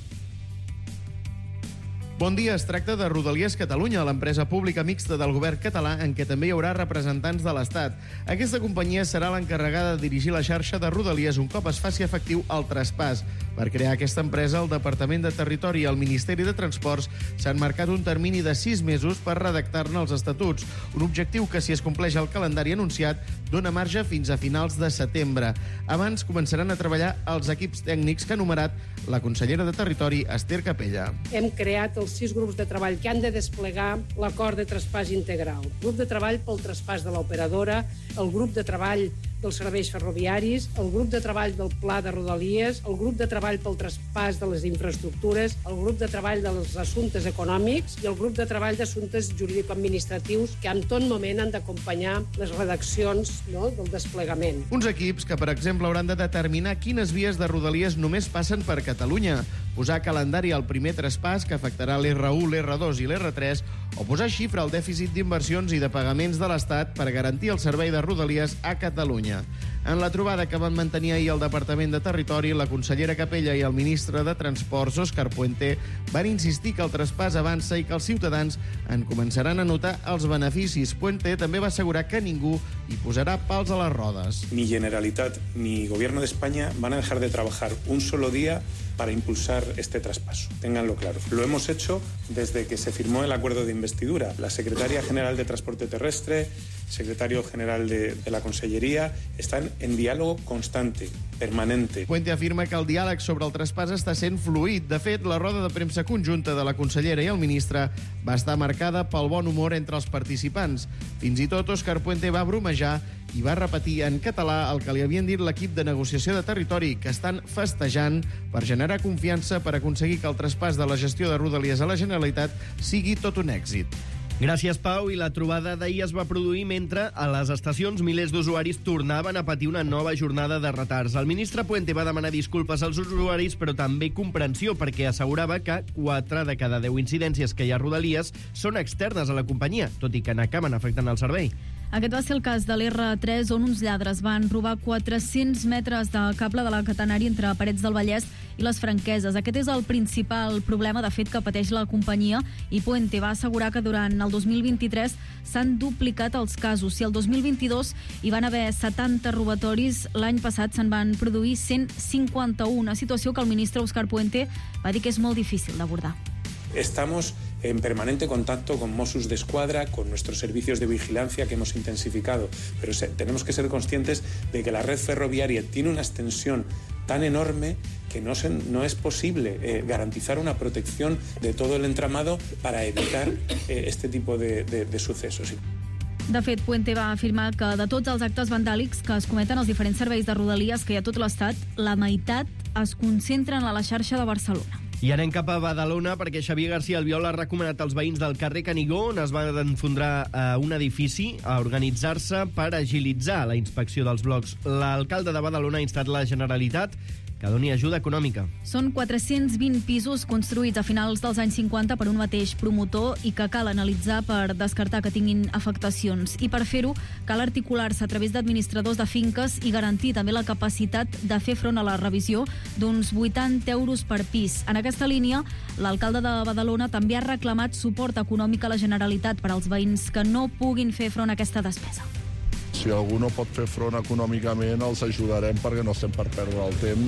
Bon dia, es tracta de Rodalies Catalunya, l'empresa pública mixta del govern català en què també hi haurà representants de l'Estat. Aquesta companyia serà l'encarregada de dirigir la xarxa de Rodalies un cop es faci efectiu el traspàs. Per crear aquesta empresa, el Departament de Territori i el Ministeri de Transports s'han marcat un termini de sis mesos per redactar-ne els estatuts, un objectiu que, si es compleix el calendari anunciat, dona marge fins a finals de setembre. Abans començaran a treballar els equips tècnics que ha enumerat la consellera de Territori, Esther Capella.
Hem creat els sis grups de treball que han de desplegar l'acord de traspàs integral. El grup de treball pel traspàs de l'operadora, el grup de treball dels serveis ferroviaris, el grup de treball del Pla de Rodalies, el grup de treball pel traspàs de les infraestructures, el grup de treball dels assumptes econòmics i el grup de treball d'assumptes jurídico-administratius que en tot moment han d'acompanyar les redaccions, no?, del desplegament.
Uns equips que, per exemple, hauran de determinar quines vies de Rodalies només passen per Catalunya, posar calendari al primer traspàs que afectarà l'R u, l'R dos i l'R tres o posar xifra al dèficit d'inversions i de pagaments de l'Estat per garantir el servei de Rodalies a Catalunya. En la trobada que van mantenir ahir el Departament de Territori, la consellera Capella i el ministre de Transports, Òscar Puente, van insistir que el traspàs avança i que els ciutadans en començaran a notar els beneficis. Puente també va assegurar que ningú hi posarà pals a les rodes.
Ni Generalitat ni Gobierno de España van a dejar de trabajar un solo día para impulsar este traspaso. Ténganlo claro. Lo hemos hecho desde que se firmó el acuerdo de investidura. La secretaria general de Transporte Terrestre, secretario general de, de la Conselleria, están en diálogo constante, permanente.
Puente afirma que el diàleg sobre el traspàs està sent fluid. De fet, la roda de premsa conjunta de la consellera i el ministre va estar marcada pel bon humor entre els participants. Fins i tot Òscar Puente va bromejar i va repetir en català el que li havien dit l'equip de negociació de territori, que estan festejant per generar confiança per aconseguir que el traspàs de la gestió de Rodalies a la Generalitat sigui tot un èxit.
Gràcies, Pau. I la trobada d'ahir es va produir mentre a les estacions milers d'usuaris tornaven a patir una nova jornada de retards. El ministre Puente va demanar disculpes als usuaris, però també comprensió, perquè assegurava que quatre de cada deu incidències que hi ha a Rodalies són externes a la companyia, tot i que n'acaben afectant el servei.
Aquest va ser el cas de l'R tres, on uns lladres van robar quatre-cents metres de cable de la catenària entre Parets del Vallès i les Franqueses. Aquest és el principal problema, de fet, que pateix la companyia, i Puente va assegurar que durant el dos mil vint-i-tres s'han duplicat els casos. Si el dos mil vint-i-dos hi van haver setanta robatoris, l'any passat se'n van produir cent cinquanta-un, una situació que el ministre Òscar Puente va dir que és molt difícil d'abordar.
Estamos en permanente contacto con Mossos de Escuadra, con nuestros servicios de vigilancia que hemos intensificado, pero se, tenemos que ser conscientes de que la red ferroviaria tiene una extensión tan enorme que no, se, no es posible eh, garantizar una protección de todo el entramado para evitar eh, este tipo de, de, de sucesos.
De fet, Puente va afirmar que de tots els actes vandàlics que es cometen als diferents serveis de Rodalies que hi ha a tot l'Estat, la meitat es concentren a la xarxa de Barcelona.
I anem cap a Badalona perquè Xavier García Albiol ha recomanat als veïns del carrer Canigó, on es va enfondrar eh, un edifici, a organitzar-se per agilitzar la inspecció dels blocs. L'alcalde de Badalona ha instat la Generalitat que doni ajuda econòmica.
Són quatre-cents vint pisos construïts a finals dels anys cinquanta per un mateix promotor i que cal analitzar per descartar que tinguin afectacions. I per fer-ho cal articular-se a través d'administradors de finques i garantir també la capacitat de fer front a la revisió d'uns vuitanta euros per pis. En aquesta línia, l'alcalde de Badalona també ha reclamat suport econòmic a la Generalitat per als veïns que no puguin fer front a aquesta despesa.
Si algú no pot fer front econòmicament, els ajudarem perquè no estem per perdre el temps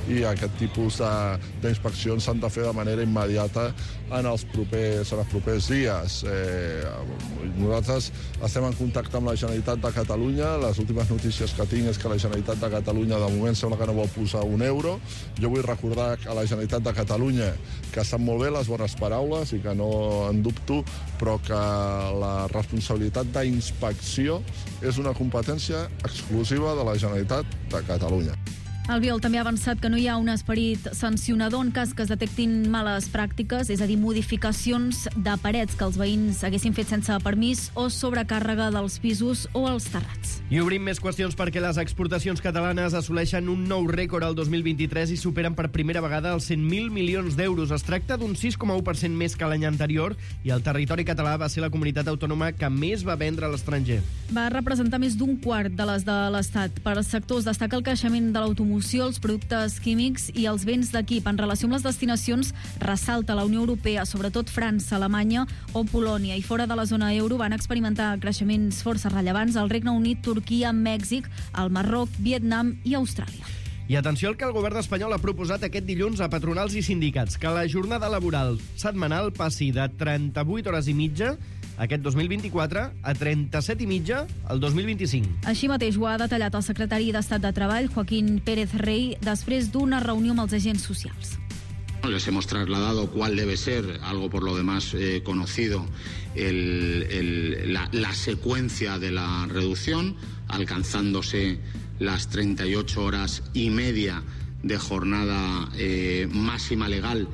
i aquest tipus d'inspeccions s'han de fer de manera immediata en els propers, en els propers dies. Eh, nosaltres estem en contacte amb la Generalitat de Catalunya. Les últimes notícies que tinc és que la Generalitat de Catalunya de moment sembla que no vol posar un euro. Jo vull recordar a la Generalitat de Catalunya que estan molt bé les bones paraules i que no en dubto, però que la responsabilitat d'inspecció és una competència exclusiva de la Generalitat de Catalunya.
Albiol també ha avançat que no hi ha un esperit sancionador en cas que es detectin males pràctiques, és a dir, modificacions de parets que els veïns haguessin fet sense permís o sobrecàrrega dels pisos o els terrats.
I obrim més qüestions perquè les exportacions catalanes assoleixen un nou rècord el dos mil vint-i-tres i superen per primera vegada els cent mil milions d'euros. Es tracta d'un sis coma u per cent més que l'any anterior i el territori català va ser la comunitat autònoma que més va vendre a l'estranger.
Va representar més d'un quart de les de l'Estat. Per sectors destaca el creixement de l'automoció, els productes químics i els béns d'equip. En relació amb les destinacions, ressalta la Unió Europea, sobretot França, Alemanya o Polònia. I fora de la zona euro van experimentar creixements força rellevants al Regne Unit, Turquia, Mèxic, el Marroc, Vietnam i Austràlia.
I atenció al que el govern espanyol ha proposat aquest dilluns a patronals i sindicats, que la jornada laboral setmanal passi de trenta-vuit hores i mitja aquest dos mil vint-i-quatre a trenta-set i mitja el dos mil vint-i-cinc.
Així mateix ho ha detallat el secretari d'Estat de Treball, Joaquín Pérez Rey, després d'una reunió amb els agents socials.
Les hemos trasladado cuál debe ser, algo por lo demás eh, conocido, el, el, la, la secuencia de la reducción, alcanzándose las treinta y ocho horas y media de jornada eh, máxima legal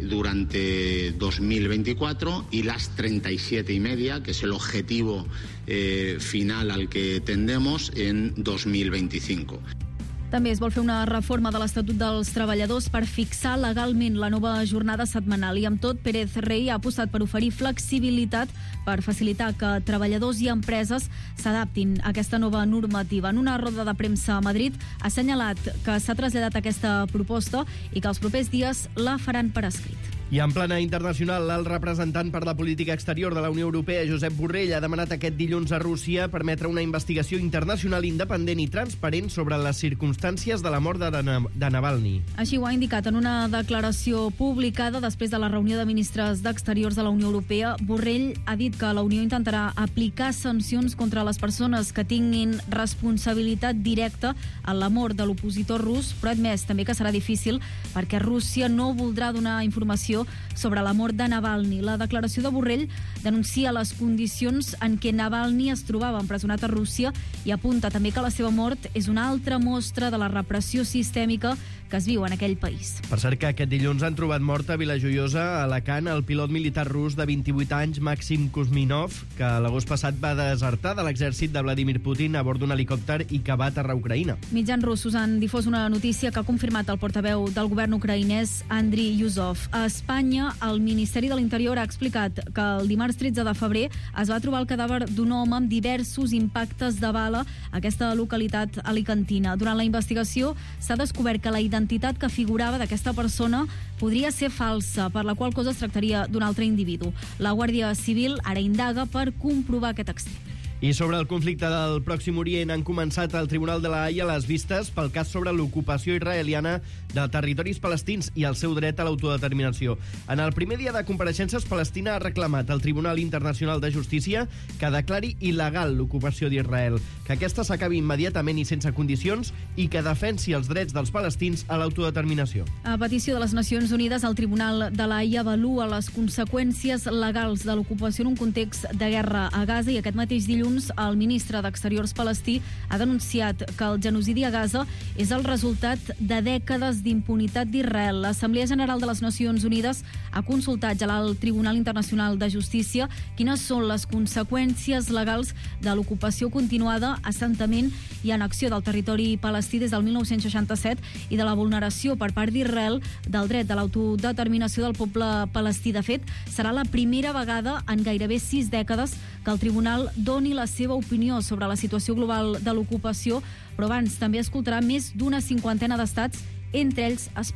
durante dos mil veinticuatro y las treinta y siete y media, que es el objetivo eh, final al que tendemos en dos mil veinticinco.
També es vol fer una reforma de l'Estatut dels Treballadors per fixar legalment la nova jornada setmanal. I amb tot, Pérez Rey ha apostat per oferir flexibilitat per facilitar que treballadors i empreses s'adaptin a aquesta nova normativa. En una roda de premsa a Madrid ha assenyalat que s'ha traslladat aquesta proposta i que els propers dies la faran per escrit.
I en plana internacional, el representant per la política exterior de la Unió Europea, Josep Borrell, ha demanat aquest dilluns a Rússia permetre una investigació internacional independent i transparent sobre les circumstàncies de la mort de, de Navalny.
Així ho ha indicat en una declaració publicada després de la reunió de ministres d'Exteriors de la Unió Europea. Borrell ha dit que la Unió intentarà aplicar sancions contra les persones que tinguin responsabilitat directa en la mort de l'opositor rus, però ha admès també que serà difícil perquè Rússia no voldrà donar informació sobre la mort de Navalny. La declaració de Borrell denuncia les condicions en què Navalny es trobava empresonat a Rússia i apunta també que la seva mort és una altra mostra de la repressió sistèmica que es viu en aquell país.
Per cert que aquest dilluns han trobat mort a Vilajoiosa, a Alacant, el pilot militar rus de vint-i-vuit anys, Maxim Kuzminov, que l'agost passat va desertar de l'exèrcit de Vladimir Putin a bord d'un helicòpter i que va aterrar a Ucraïna.
Mitjans russos han difós una notícia que ha confirmat el portaveu del govern ucraïnès, Andriy Yuzov. A Espanya, el Ministeri de l'Interior ha explicat que el dimarts tretze de febrer es va trobar el cadàver d'un home amb diversos impactes de bala a aquesta localitat alicantina. Durant la investigació s'ha descobert que la identitat que figurava d'aquesta persona podria ser falsa, per la qual cosa es tractaria d'un altre individu. La Guàrdia Civil ara indaga per comprovar aquest extrem.
I sobre el conflicte del Pròxim Orient han començat al Tribunal de la Haia les vistes pel cas sobre l'ocupació israeliana de territoris palestins i el seu dret a l'autodeterminació. En el primer dia de compareixences, Palestina ha reclamat al Tribunal Internacional de Justícia que declari il·legal l'ocupació d'Israel, que aquesta s'acabi immediatament i sense condicions i que defensi els drets dels palestins a l'autodeterminació.
A petició de les Nacions Unides, el Tribunal de la Haia avalua les conseqüències legals de l'ocupació en un context de guerra a Gaza i aquest mateix dilluns el ministre d'Exteriors palestí ha denunciat que el genocidi a Gaza és el resultat de dècades d'impunitat d'Israel. L'Assemblea General de les Nacions Unides ha consultat ja al Tribunal Internacional de Justícia quines són les conseqüències legals de l'ocupació continuada, assentament i annexió del territori palestí des del mil nou-cents seixanta-set i de la vulneració per part d'Israel del dret de l'autodeterminació del poble palestí. De fet, serà la primera vegada en gairebé sis dècades que el tribunal doni la seva opinió sobre la situació global de l'ocupació, però abans també escoltarà més d'una cinquantena d'estats, entre ells Espanya.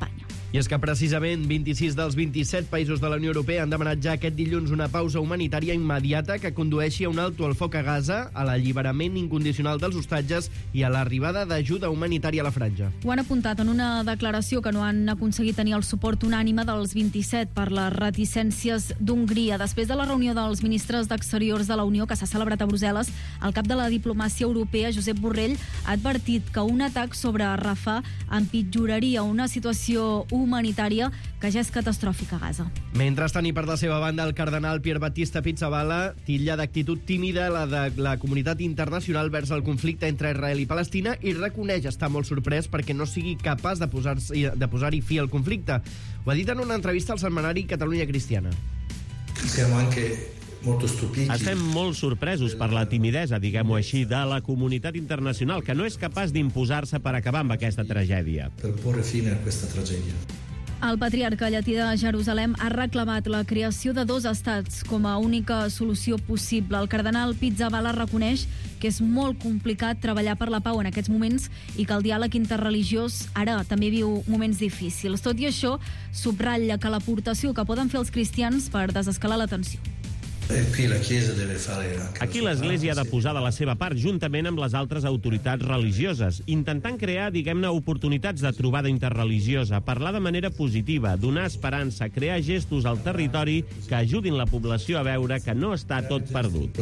I és que precisament vint-i-sis dels vint-i-set països de la Unió Europea han demanat ja aquest dilluns una pausa humanitària immediata que condueixi a un alto al foc a Gaza, a l'alliberament incondicional dels hostatges i a l'arribada d'ajuda humanitària a la franja.
Ho han apuntat en una declaració que no han aconseguit tenir el suport unànime dels vint-i-set per les reticències d'Hongria. Després de la reunió dels ministres d'Exteriors de la Unió que s'ha celebrat a Brussel·les, el cap de la diplomàcia europea, Josep Borrell, ha advertit que un atac sobre Rafah empitjoraria una situació humanitària que ja és catastròfica a Gaza.
Mentrestant, i per la seva banda, el cardenal Pier Battista Pizzaballa titlla d'actitud tímida la de la comunitat internacional vers el conflicte entre Israel i Palestina i reconeix estar molt sorprès perquè no sigui capaç de posar-hi de posar-hi fi al conflicte. Ho ha dit en una entrevista al setmanari Catalunya Cristiana.
Siamo anche molto stupiti.
Estem molt sorpresos per la timidesa, diguem-ho així, de la comunitat internacional, que no és capaç d'imposar-se per acabar amb aquesta tragèdia.
Per porre fine a questa tragedia.
El patriarca llatí de Jerusalem ha reclamat la creació de dos estats com a única solució possible. El cardenal Pizzaballa reconeix que és molt complicat treballar per la pau en aquests moments i que el diàleg interreligiós ara també viu moments difícils. Tot i això, subratlla que l'aportació que poden fer els cristians per desescalar la tensió.
Aquí l'Església ha de posar de la seva part juntament amb les altres autoritats religioses, intentant crear, diguem-ne, oportunitats de trobada interreligiosa, parlar de manera positiva, donar esperança, crear gestos al territori que ajudin la població a veure que no està tot perdut.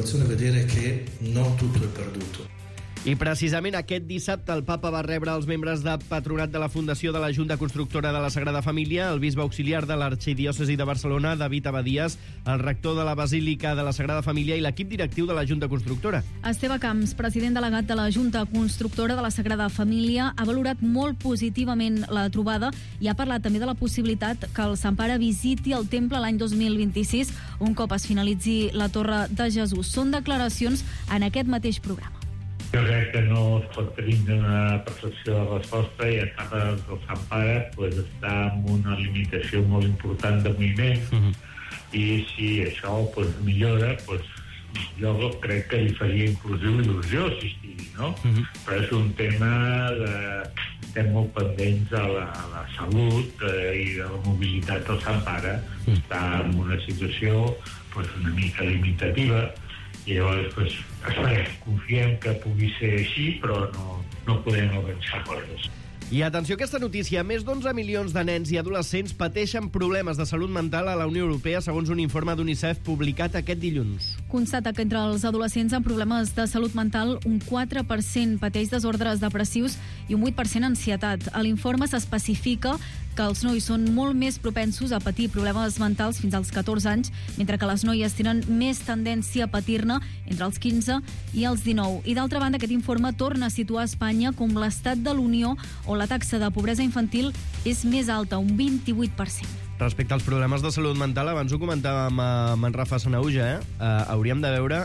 I precisament aquest dissabte el papa va rebre els membres de patronat de la Fundació de la Junta Constructora de la Sagrada Família, el bisbe auxiliar de l'Arxidiòcesi de Barcelona, David Abadías, el rector de la Basílica de la Sagrada Família i l'equip directiu de la Junta Constructora.
Esteve Camps, president delegat de la Junta Constructora de la Sagrada Família, ha valorat molt positivament la trobada i ha parlat també de la possibilitat que el Sant Pare visiti el temple l'any dos mil vint-i-sis, un cop es finalitzi la Torre de Jesús. Són declaracions en aquest mateix programa.
Jo crec que no es pot tenir una percepció de resposta i encara el Sant Pare pues, està amb una limitació molt important de moviment uh-huh. i si això pues, millora, pues, jo crec que li faria inclusiu il·lusió assistir, no? Uh-huh. Però és un tema de... estem molt pendents de la, la salut eh, i de la mobilitat del Sant Pare. Uh-huh. Està en una situació pues, una mica limitativa. I llavors, pues, esperem, confiem que pugui ser així, però no, no podem avançar coses.
I atenció a aquesta notícia, més d'onze milions de nens i adolescents pateixen problemes de salut mental a la Unió Europea, segons un informe d'UNICEF publicat aquest dilluns.
Constata que entre els adolescents amb problemes de salut mental, un quatre per cent pateix desordres depressius i un vuit per cent ansietat. A l'informe s'especifica que els nois són molt més propensos a patir problemes mentals fins als catorze anys, mentre que les noies tenen més tendència a patir-ne entre els quinze i els dinou. I d'altra banda, aquest informe torna a situar Espanya com l'estat de l'Unió on la taxa de pobresa infantil és més alta, un vint-i-vuit per cent.
Respecte als problemes de salut mental, abans ho comentàvem amb en Rafa Sanauja, eh? Uh, hauríem de veure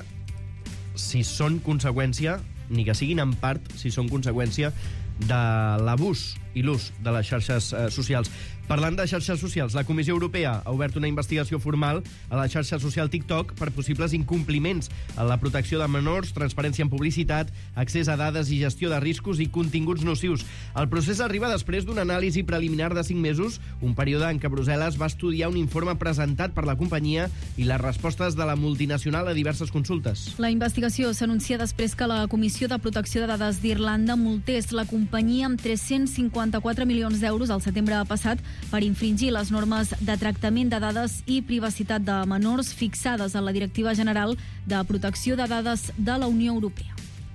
si són conseqüència, ni que siguin en part, si són conseqüència de l'abús i l'ús de les xarxes eh, socials. Parlant de xarxes socials, la Comissió Europea ha obert una investigació formal a la xarxa social TikTok per possibles incompliments en la protecció de menors, transparència en publicitat, accés a dades i gestió de riscos i continguts nocius. El procés arriba després d'una anàlisi preliminar de cinc mesos, un període en què Brussel·les va estudiar un informe presentat per la companyia i les respostes de la multinacional a diverses consultes.
La investigació s'anuncia després que la Comissió de Protecció de Dades d'Irlanda multés la companyia amb tres-cents cinquanta-quatre milions d'euros al setembre passat per infringir les normes de tractament de dades i privacitat de menors fixades en la Directiva General de Protecció de Dades de la Unió Europea.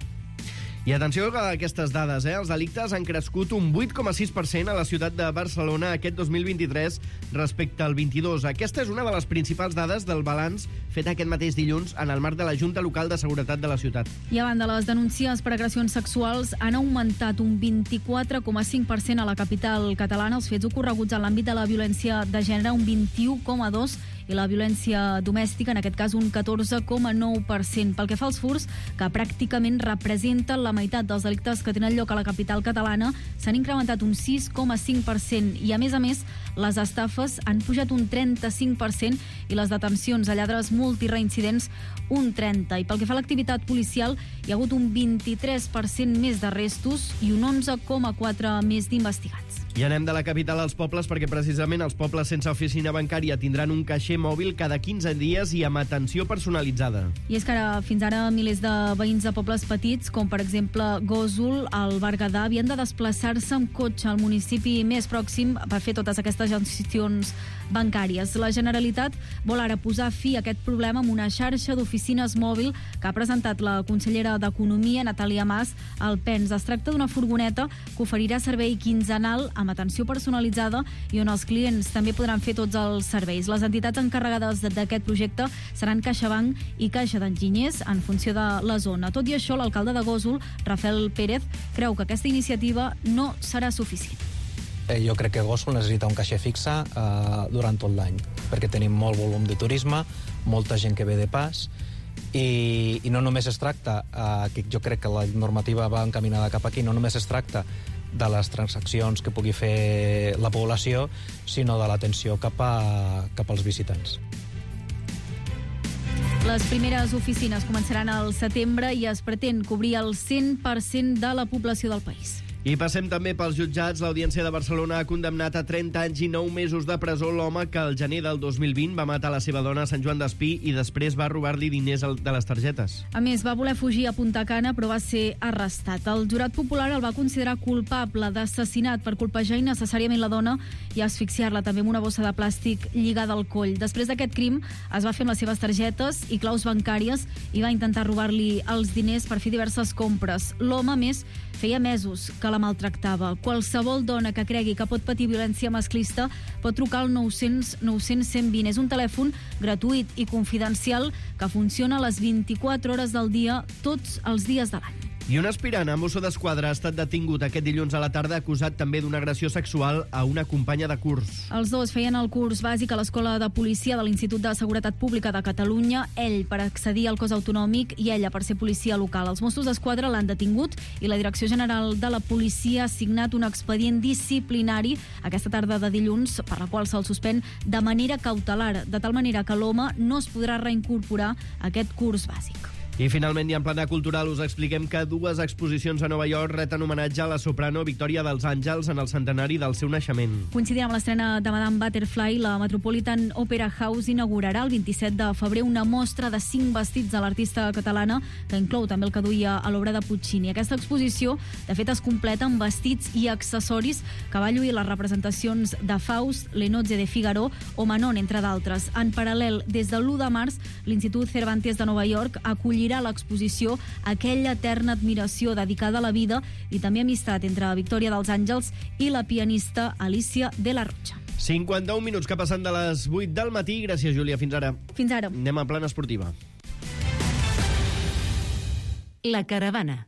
I atenció a aquestes dades, eh? Els delictes han crescut un vuit coma sis per cent a la ciutat de Barcelona aquest dos mil vint-i-tres respecte al vint-i-dos. Aquesta és una de les principals dades del balanç fet aquest mateix dilluns en el marc de la Junta Local de Seguretat de la ciutat.
I a banda, les denúncies per agressions sexuals han augmentat un vint-i-quatre coma cinc per cent a la capital catalana, els fets ocorreguts en l'àmbit de la violència de gènere un vint-i-u coma dos per cent i la violència domèstica, en aquest cas un catorze coma nou per cent. Pel que fa als furts, que pràcticament representen la meitat dels delictes que tenen lloc a la capital catalana, s'han incrementat un sis coma cinc per cent i, a més a més, les estafes han pujat un trenta-cinc per cent i les detencions a lladres molt multireincidents un trenta. I pel que fa a l'activitat policial, hi ha hagut un vint-i-tres per cent més d'arrestos i un onze coma quatre més d'investigats.
I anem de la capital als pobles perquè precisament els pobles sense oficina bancària tindran un caixer mòbil cada quinze dies i amb atenció personalitzada.
I és que ara, fins ara, milers de veïns de pobles petits, com per exemple Gósol, al Berguedà, havien de desplaçar-se amb cotxe al municipi més pròxim per fer totes aquestes gestions bancàries. La Generalitat vol ara posar fi a aquest problema amb una xarxa d'oficines mòbil que ha presentat la consellera d'Economia, Natàlia Mas, al P E N S. Es tracta d'una furgoneta que oferirà servei quinzenal amb atenció personalitzada i on els clients també podran fer tots els serveis. Les entitats encarregades d'aquest projecte seran CaixaBank i Caixa d'Enginyers en funció de la zona. Tot i això, l'alcalde de Gósol, Rafael Pérez, creu que aquesta iniciativa no serà suficient.
Eh, jo crec que Gósol necessita un caixer fixe eh, durant tot l'any, perquè tenim molt volum de turisme, molta gent que ve de pas, i, i no només es tracta, eh, que jo crec que la normativa va encaminada cap aquí, no només es tracta de les transaccions que pugui fer la població, sinó de l'atenció cap, a, cap als visitants.
Les primeres oficines començaran al setembre i es pretén cobrir el cent per cent de la població del país.
I passem també pels jutjats. L'Audiència de Barcelona ha condemnat a trenta anys i nou mesos de presó l'home que al gener del dos mil vint va matar la seva dona a Sant Joan Despí i després va robar-li diners de les targetes.
A més, va voler fugir a Punta Cana, però va ser arrestat. El jurat popular el va considerar culpable d'assassinat per colpejar innecessàriament la dona i asfixiar-la també amb una bossa de plàstic lligada al coll. Després d'aquest crim, es va fer amb les seves targetes i claus bancàries i va intentar robar-li els diners per fer diverses compres. L'home, a més, feia mesos que la maltractava. Qualsevol dona que cregui que pot patir violència masclista pot trucar al nou cents nou cents cent vint. És un telèfon gratuït i confidencial que funciona a les vint-i-quatre hores del dia, tots els dies de l'any.
I un aspirant a mosso d'esquadra ha estat detingut aquest dilluns a la tarda acusat també d'una agressió sexual a una companya de curs.
Els dos feien el curs bàsic a l'Escola de Policia de l'Institut de Seguretat Pública de Catalunya, ell per accedir al cos autonòmic i ella per ser policia local. Els Mossos d'Esquadra l'han detingut i la Direcció General de la Policia ha signat un expedient disciplinari aquesta tarda de dilluns per la qual se'l suspèn de manera cautelar, de tal manera que l'home no es podrà reincorporar a aquest curs bàsic.
I finalment, i en plana cultural, us expliquem que dues exposicions a Nova York reten homenatge a la soprano Victòria dels Àngels en el centenari del seu naixement.
Coincidint amb l'estrena de Madame Butterfly, la Metropolitan Opera House inaugurarà el vint-i-set de febrer una mostra de cinc vestits de l'artista catalana que inclou també el que duia a l'obra de Puccini. Aquesta exposició, de fet, es completa amb vestits i accessoris que va lluir les representacions de Faust, Le Nozze de Figaro o Manon, entre d'altres. En paral·lel, des de l'u de març, l'Institut Cervantes de Nova York acollirà l'exposició Aquella eterna admiració, dedicada a la vida i també amistat entre Victòria dels Àngels i la pianista Alicia de la Rocha.
cinquanta-un minuts que passen de les vuit del matí. Gràcies, Júlia. Fins ara.
Fins ara.
Anem a plana esportiva.
La caravana.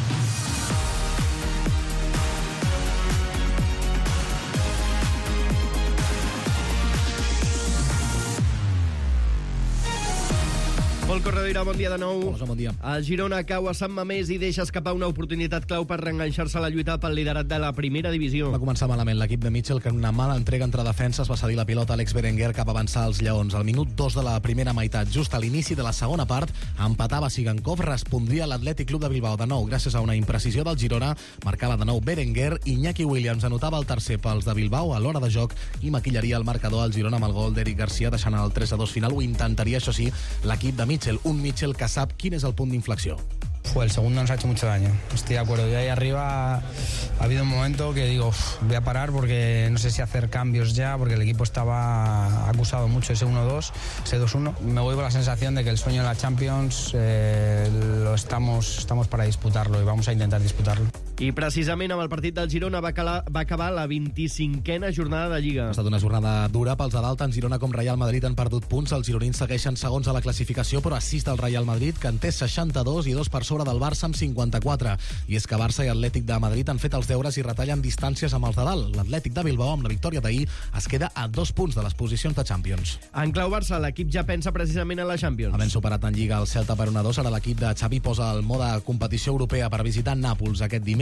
Pol Corredera, bon dia de nou.
Hola, bon dia.
El Girona cau a Sant Mamés i deixa escapar una oportunitat clau per reenganxar-se a la lluita pel liderat de la primera divisió.
Va començar malament l'equip de Mitchell, que en una mala entrega entre defenses va cedir la pilota a Alex Berenguer cap a avançar als Lleons. Al minut dos de la primera meitat, just a l'inici de la segona part, empatava Sigankov, respondria l'Atlètic Club de Bilbao de nou. Gràcies a una imprecisió del Girona, marcava de nou Berenguer, Iñaki Williams anotava el tercer pels de Bilbao a l'hora de joc i maquillaria el marcador al Girona amb el gol d'Eric Garcia, deixant el tres a dos final. Ho intentaria, això sí, l'equip de Mitchell, un Mitchell que sap quin és el punt d'inflexió.
Fue el segundo, nos ha hecho mucho daño. Estoy de acuerdo. Yo ahí arriba ha habido un momento que digo, uf, voy a parar porque no sé si hacer cambios ya, porque el equipo estaba acusado mucho ese uno dos, ese dos uno. Me voy con la sensación de que el sueño de la Champions eh, lo estamos, estamos para disputarlo y vamos a intentar disputarlo.
I precisament amb el partit del Girona va, calar, va acabar la vint-i-cinquena jornada de Lliga.
Ha estat una jornada dura pels de dalt. Tant Girona com Real Madrid han perdut punts. Els gironins segueixen segons a la classificació, però a sis del Real Madrid, que en té seixanta-dos i dos per sobre del Barça amb cinquanta-quatre. I és que Barça i Atlètic de Madrid han fet els deures i retallen distàncies amb els de dalt. L'Atlètic de Bilbao, amb la victòria d'ahir, es queda a dos punts de les posicions de Champions.
En clau Barça, l'equip ja pensa precisament en la Champions.
Havent superat en Lliga el Celta per un a dos, ara l'equip de Xavi posa el mode competició europea per visitar Nàpols aquest dimecres.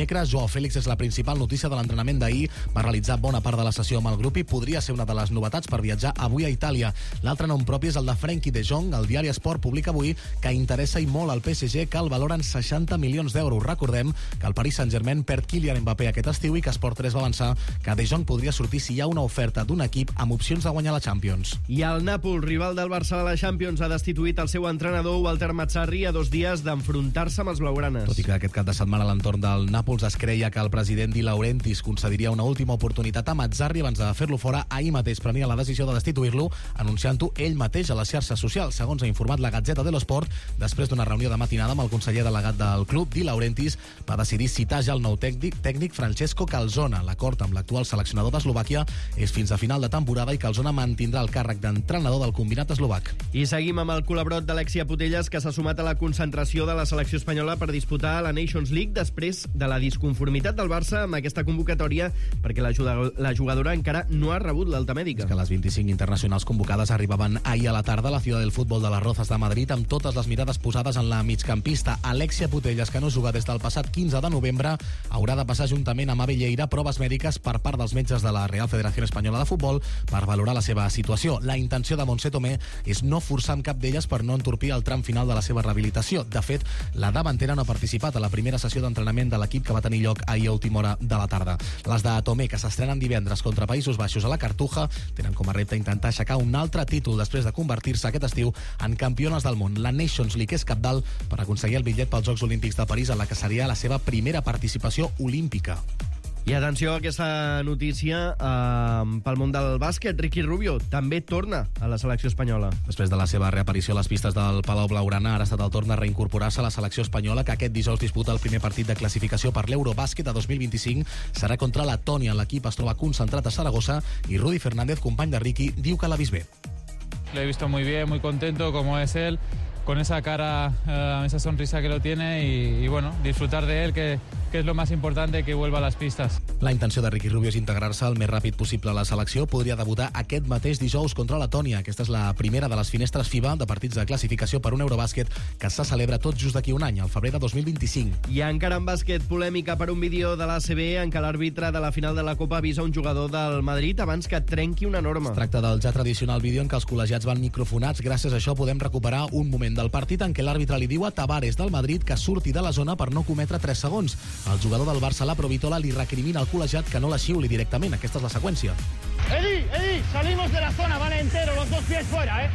dimecres. Joao Félix és la principal notícia de l'entrenament d'ahir. Va realitzar bona part de la sessió amb el grup i podria ser una de les novetats per viatjar avui a Itàlia. L'altre nom propi és el de Frenkie de Jong. El diari Sport publica avui que interessa i molt al P S G, que el valoren seixanta milions d'euros. Recordem que el Paris Saint-Germain perd Kylian Mbappé aquest estiu i que Sport tres va avançar que De Jong podria sortir si hi ha una oferta d'un equip amb opcions de guanyar la Champions.
I el Nàpol, rival del Barça de la Champions, ha destituït el seu entrenador Walter Mazzarri a dos dies d'enfrontar-se amb els blaugranes.
Tot i que aquest cap de setmana a l'entorn del Nàpols es creia que el president Di Laurentiis concediria una última oportunitat a Mazzarri abans de fer-lo fora, ahir mateix prenia la decisió de destituir-lo, anunciant-ho ell mateix a les xarxes socials, segons ha informat la Gazzetta dello Sport. Després d'una reunió de matinada amb el conseller delegat del club, Di Laurentiis va decidir citar ja el nou tècnic, tècnic Francesco Calzona. L'acord amb l'actual seleccionador d'Eslovàquia és fins a final de temporada i Calzona mantindrà el càrrec d'entrenador del combinat eslovac.
I seguim amb el col·laborat d'Alexia Putellas, que s'ha sumat a la concentració de la selecció espanyola per disputar la Nations League després de la disconformitat del Barça amb aquesta convocatòria, perquè la, la jugadora encara no ha rebut l'alta mèdica.
És que les vint-i-cinc internacionals convocades arribaven ahir a la tarda a la Ciudad del Fútbol de les Rozas de Madrid amb totes les mirades posades en la migcampista Alexia Putellas, que no juga des del passat quinze de novembre, haurà de passar juntament amb Abelleira proves mèdiques per part dels metges de la Real Federació Espanyola de Futbol per valorar la seva situació. La intenció de Montse Tomé és no forçar amb cap d'elles per no entorpir el tram final de la seva rehabilitació. De fet, la davantera no ha participat a la primera sessió d'entrenament de l'equip que va tenir lloc ahir a última hora de la tarda. Les de Tomé, que s'estrenen divendres contra Països Baixos a la Cartuja, tenen com a repte intentar aixecar un altre títol després de convertir-se aquest estiu en campiones del món. La Nations League és cabdal per aconseguir el bitllet pels Jocs Olímpics de París, en la que seria la seva primera participació olímpica.
I atenció a aquesta notícia eh, pel món del bàsquet. Ricky Rubio també torna a la selecció espanyola.
Després de la seva reaparició a les pistes del Palau Blaugrana, ara ha estat el torn de reincorporar-se a la selecció espanyola, que aquest dijous disputa el primer partit de classificació per l'Eurobàsquet de dos mil vint-i-cinc. Serà contra Letònia. L'equip es troba concentrat a Saragossa i Rudi Fernández, company de Ricky, diu que l'ha vist bé.
Lo he visto muy bien, muy contento, como es él, con esa cara, uh, esa sonrisa que lo tiene y, y bueno, disfrutar de él, que, que es lo más importante, que vuelva a las pistas.
La intenció de Ricky Rubio és integrar-se el més ràpid possible a la selecció. Podria debutar aquest mateix dijous contra Letònia. Aquesta és la primera de les finestres FIBA de partits de classificació per un Eurobàsquet que se celebra tot just d'aquí un any, al febrer de dos mil vint-i-cinc.
I encara en bàsquet, polèmica per un vídeo de l'A C B en què l'àrbitre de la final de la Copa avisa un jugador del Madrid abans que trenqui una norma.
Es tracta del ja tradicional vídeo en què els col·legiats van microfonats. Gràcies a això podem recuperar un moment del partit en què l'àrbitre li diu a Tavares del Madrid que surti de la zona per no cometre tres segons. El jugador del Barça, la Provitola, li recrimina al col·legiat que no la xiuli directament. Aquesta és la seqüència.
Edi, Edi, salimos de la zona, van entero, los dos pies fuera, ¿eh?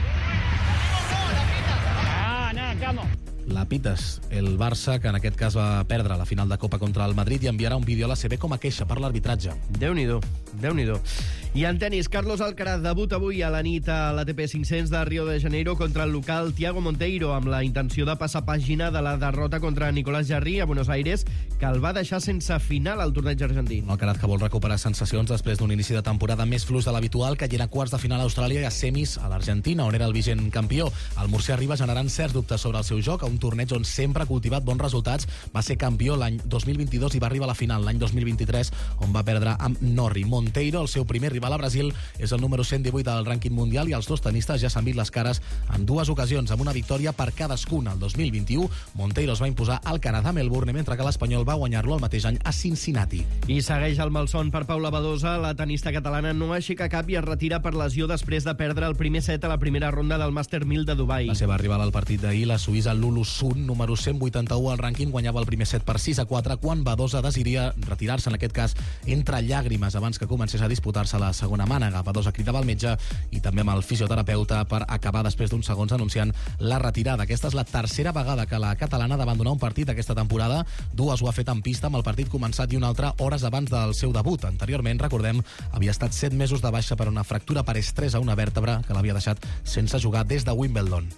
Ah, nada, camo.
La pites, el Barça, que en aquest cas va perdre la final de Copa contra el Madrid, i enviarà un vídeo a la C B com a queixa per l'arbitratge.
Déu-n'hi-do, Déu-n'hi-do. I en tenis, Carlos Alcaraz debut avui a la nit a l'A T P cinc-cents de Rio de Janeiro contra el local Thiago Monteiro, amb la intenció de passar pàgina de la derrota contra Nicolás Jarry a Buenos Aires, que el va deixar sense final al torneig argentí.
Alcaraz, que vol recuperar sensacions després d'un inici de temporada més fluix de l'habitual, que era quarts de final a Austràlia i a semis a l'Argentina, on era el vigent campió. El murcià arriba generant certs dubtes sobre el seu joc, a un torneig on sempre ha cultivat bons resultats. Va ser campió l'any dos mil vint-i-dos i va arribar a la final l'any dos mil vint-i-tres, on va perdre amb Norrie. Monteiro, el seu primer rival a Brasil, és el número cent divuit del rànquing mundial i els dos tenistes ja s'han vist les cares en dues ocasions, amb una victòria per cadascuna. El dos mil vint-i-u, Monteiro es va imposar al Canadà a Melbourne, mentre que l'espanyol va guanyar-lo el mateix any a Cincinnati.
I segueix el malson per Paula Badosa. La tenista catalana no aixeca cap i es retira per lesió després de perdre el primer set a la primera ronda del Master mil de Dubai.
La seva rival al partit d'ahir, la suïssa Lulu Sun, número cent vuitanta-u al rànquing, guanyava el primer set per sis a quatre, quan Badosa decidiria retirar-se, en aquest cas, entre llàgrimes, abans que comencés a disputar-se la segona mànega. Badosa cridava al metge i també amb el fisioterapeuta per acabar després d'uns segons anunciant la retirada. Aquesta és la tercera vegada que la catalana ha d'abandonar un partit aquesta temporada. Dues ho ha fet en pista, amb el partit començat, i una altra hores abans del seu debut. Anteriorment, recordem, havia estat set mesos de baixa per una fractura per estrès a una vèrtebra que l'havia deixat sense jugar des de Wimbledon.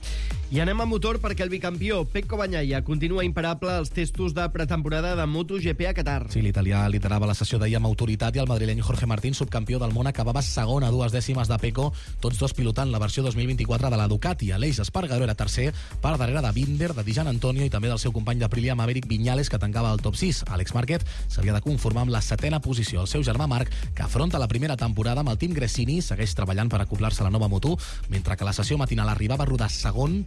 I anem a motor perquè el bicampió Pecco Bagnaia continua imparable als testos de pretemporada de MotoGP a Qatar.
Sí, l'italià liderava la sessió d'ahir amb autoritat i el madrileny Jorge Martín, subcampió del món, acabava segon a dues dècimes de Pecco, tots dos pilotant la versió dos mil vint-i-quatre de la Ducati. Aleix Espargaró era tercer, per darrere de Binder, de Di Gianantonio i també del seu company d'Aprilia Maverick Viñales, que tancava el top sis. Alex Márquez s'havia de conformar amb la setena posició. El seu germà Marc, que afronta la primera temporada amb el Team Gresini, segueix treballant per acoplar-se a la nova moto, mentre que la sessió matinal arribava a rodar segon,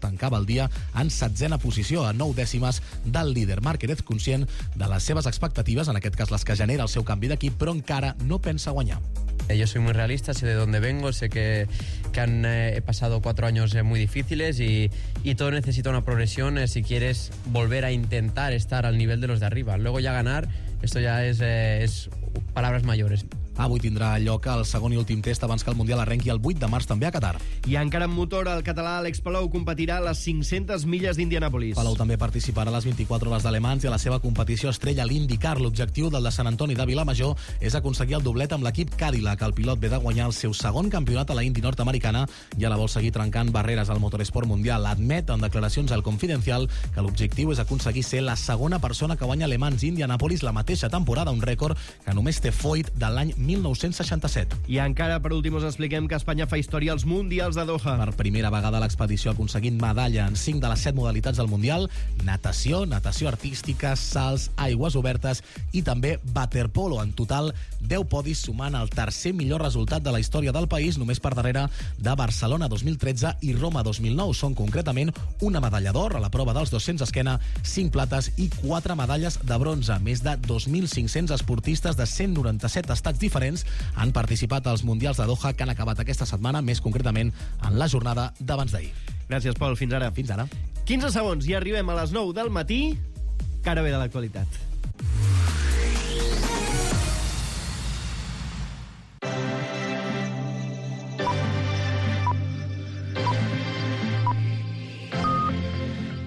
tancava el dia en setzena posició, a nou dècimes del líder. Márquez, conscient de les seves expectatives, en aquest cas les que genera el seu canvi d'equip, però encara no pensa guanyar.
Yo soy muy realista, sé de dónde vengo, sé que, que han eh, pasado cuatro años eh, muy difíciles y, y todo necesita una progresión eh, si quieres volver a intentar estar al nivel de los de arriba. Luego ya ganar, esto ya es, eh, es palabras mayores.
Avui tindrà lloc el segon i últim test abans que el Mundial arrenqui el vuit de març també a Qatar.
I encara en motor, el català Àlex Palou competirà a les cinc-centes milles d'Indianàpolis.
Palou també participarà a les vint-i-quatre hores de Le Mans i a la seva competició estrella l'IndyCar. L'objectiu del de Sant Antoni de Vilamajor és aconseguir el doblet amb l'equip Cadillac. El pilot ve de guanyar el seu segon campionat a la Indy nord-americana i ara vol seguir trencant barreres al motoresport mundial. Admet en declaracions al Confidencial que l'objectiu és aconseguir ser la segona persona que guanya Le Mans i Indianàpolis la mateixa temporada, un rècord que només té Foyt de l'any mil nou-cents seixanta-set.
I encara, per últim, us expliquem que Espanya fa història als Mundials de Doha.
Per primera vegada l'expedició ha aconseguit medalla en cinc de les set modalitats del Mundial: natació, natació artística, salts, aigües obertes i també waterpolo. En total, deu podis, sumant el tercer millor resultat de la història del país, només per darrere de Barcelona dos mil tretze i Roma dos mil nou. Són concretament una medalla d'or a la prova dels dos-cents esquena, cinc plates i quatre medalles de bronze. Més de dos mil cinc-cents esportistes de cent noranta-set estats diferents han participat als Mundials de Doha, que han acabat aquesta setmana, més concretament en la jornada d'abans d'ahir.
Gràcies, Pol. Fins ara.
Fins ara.
quinze segons i arribem a les nou del matí. Cara bé de l'actualitat.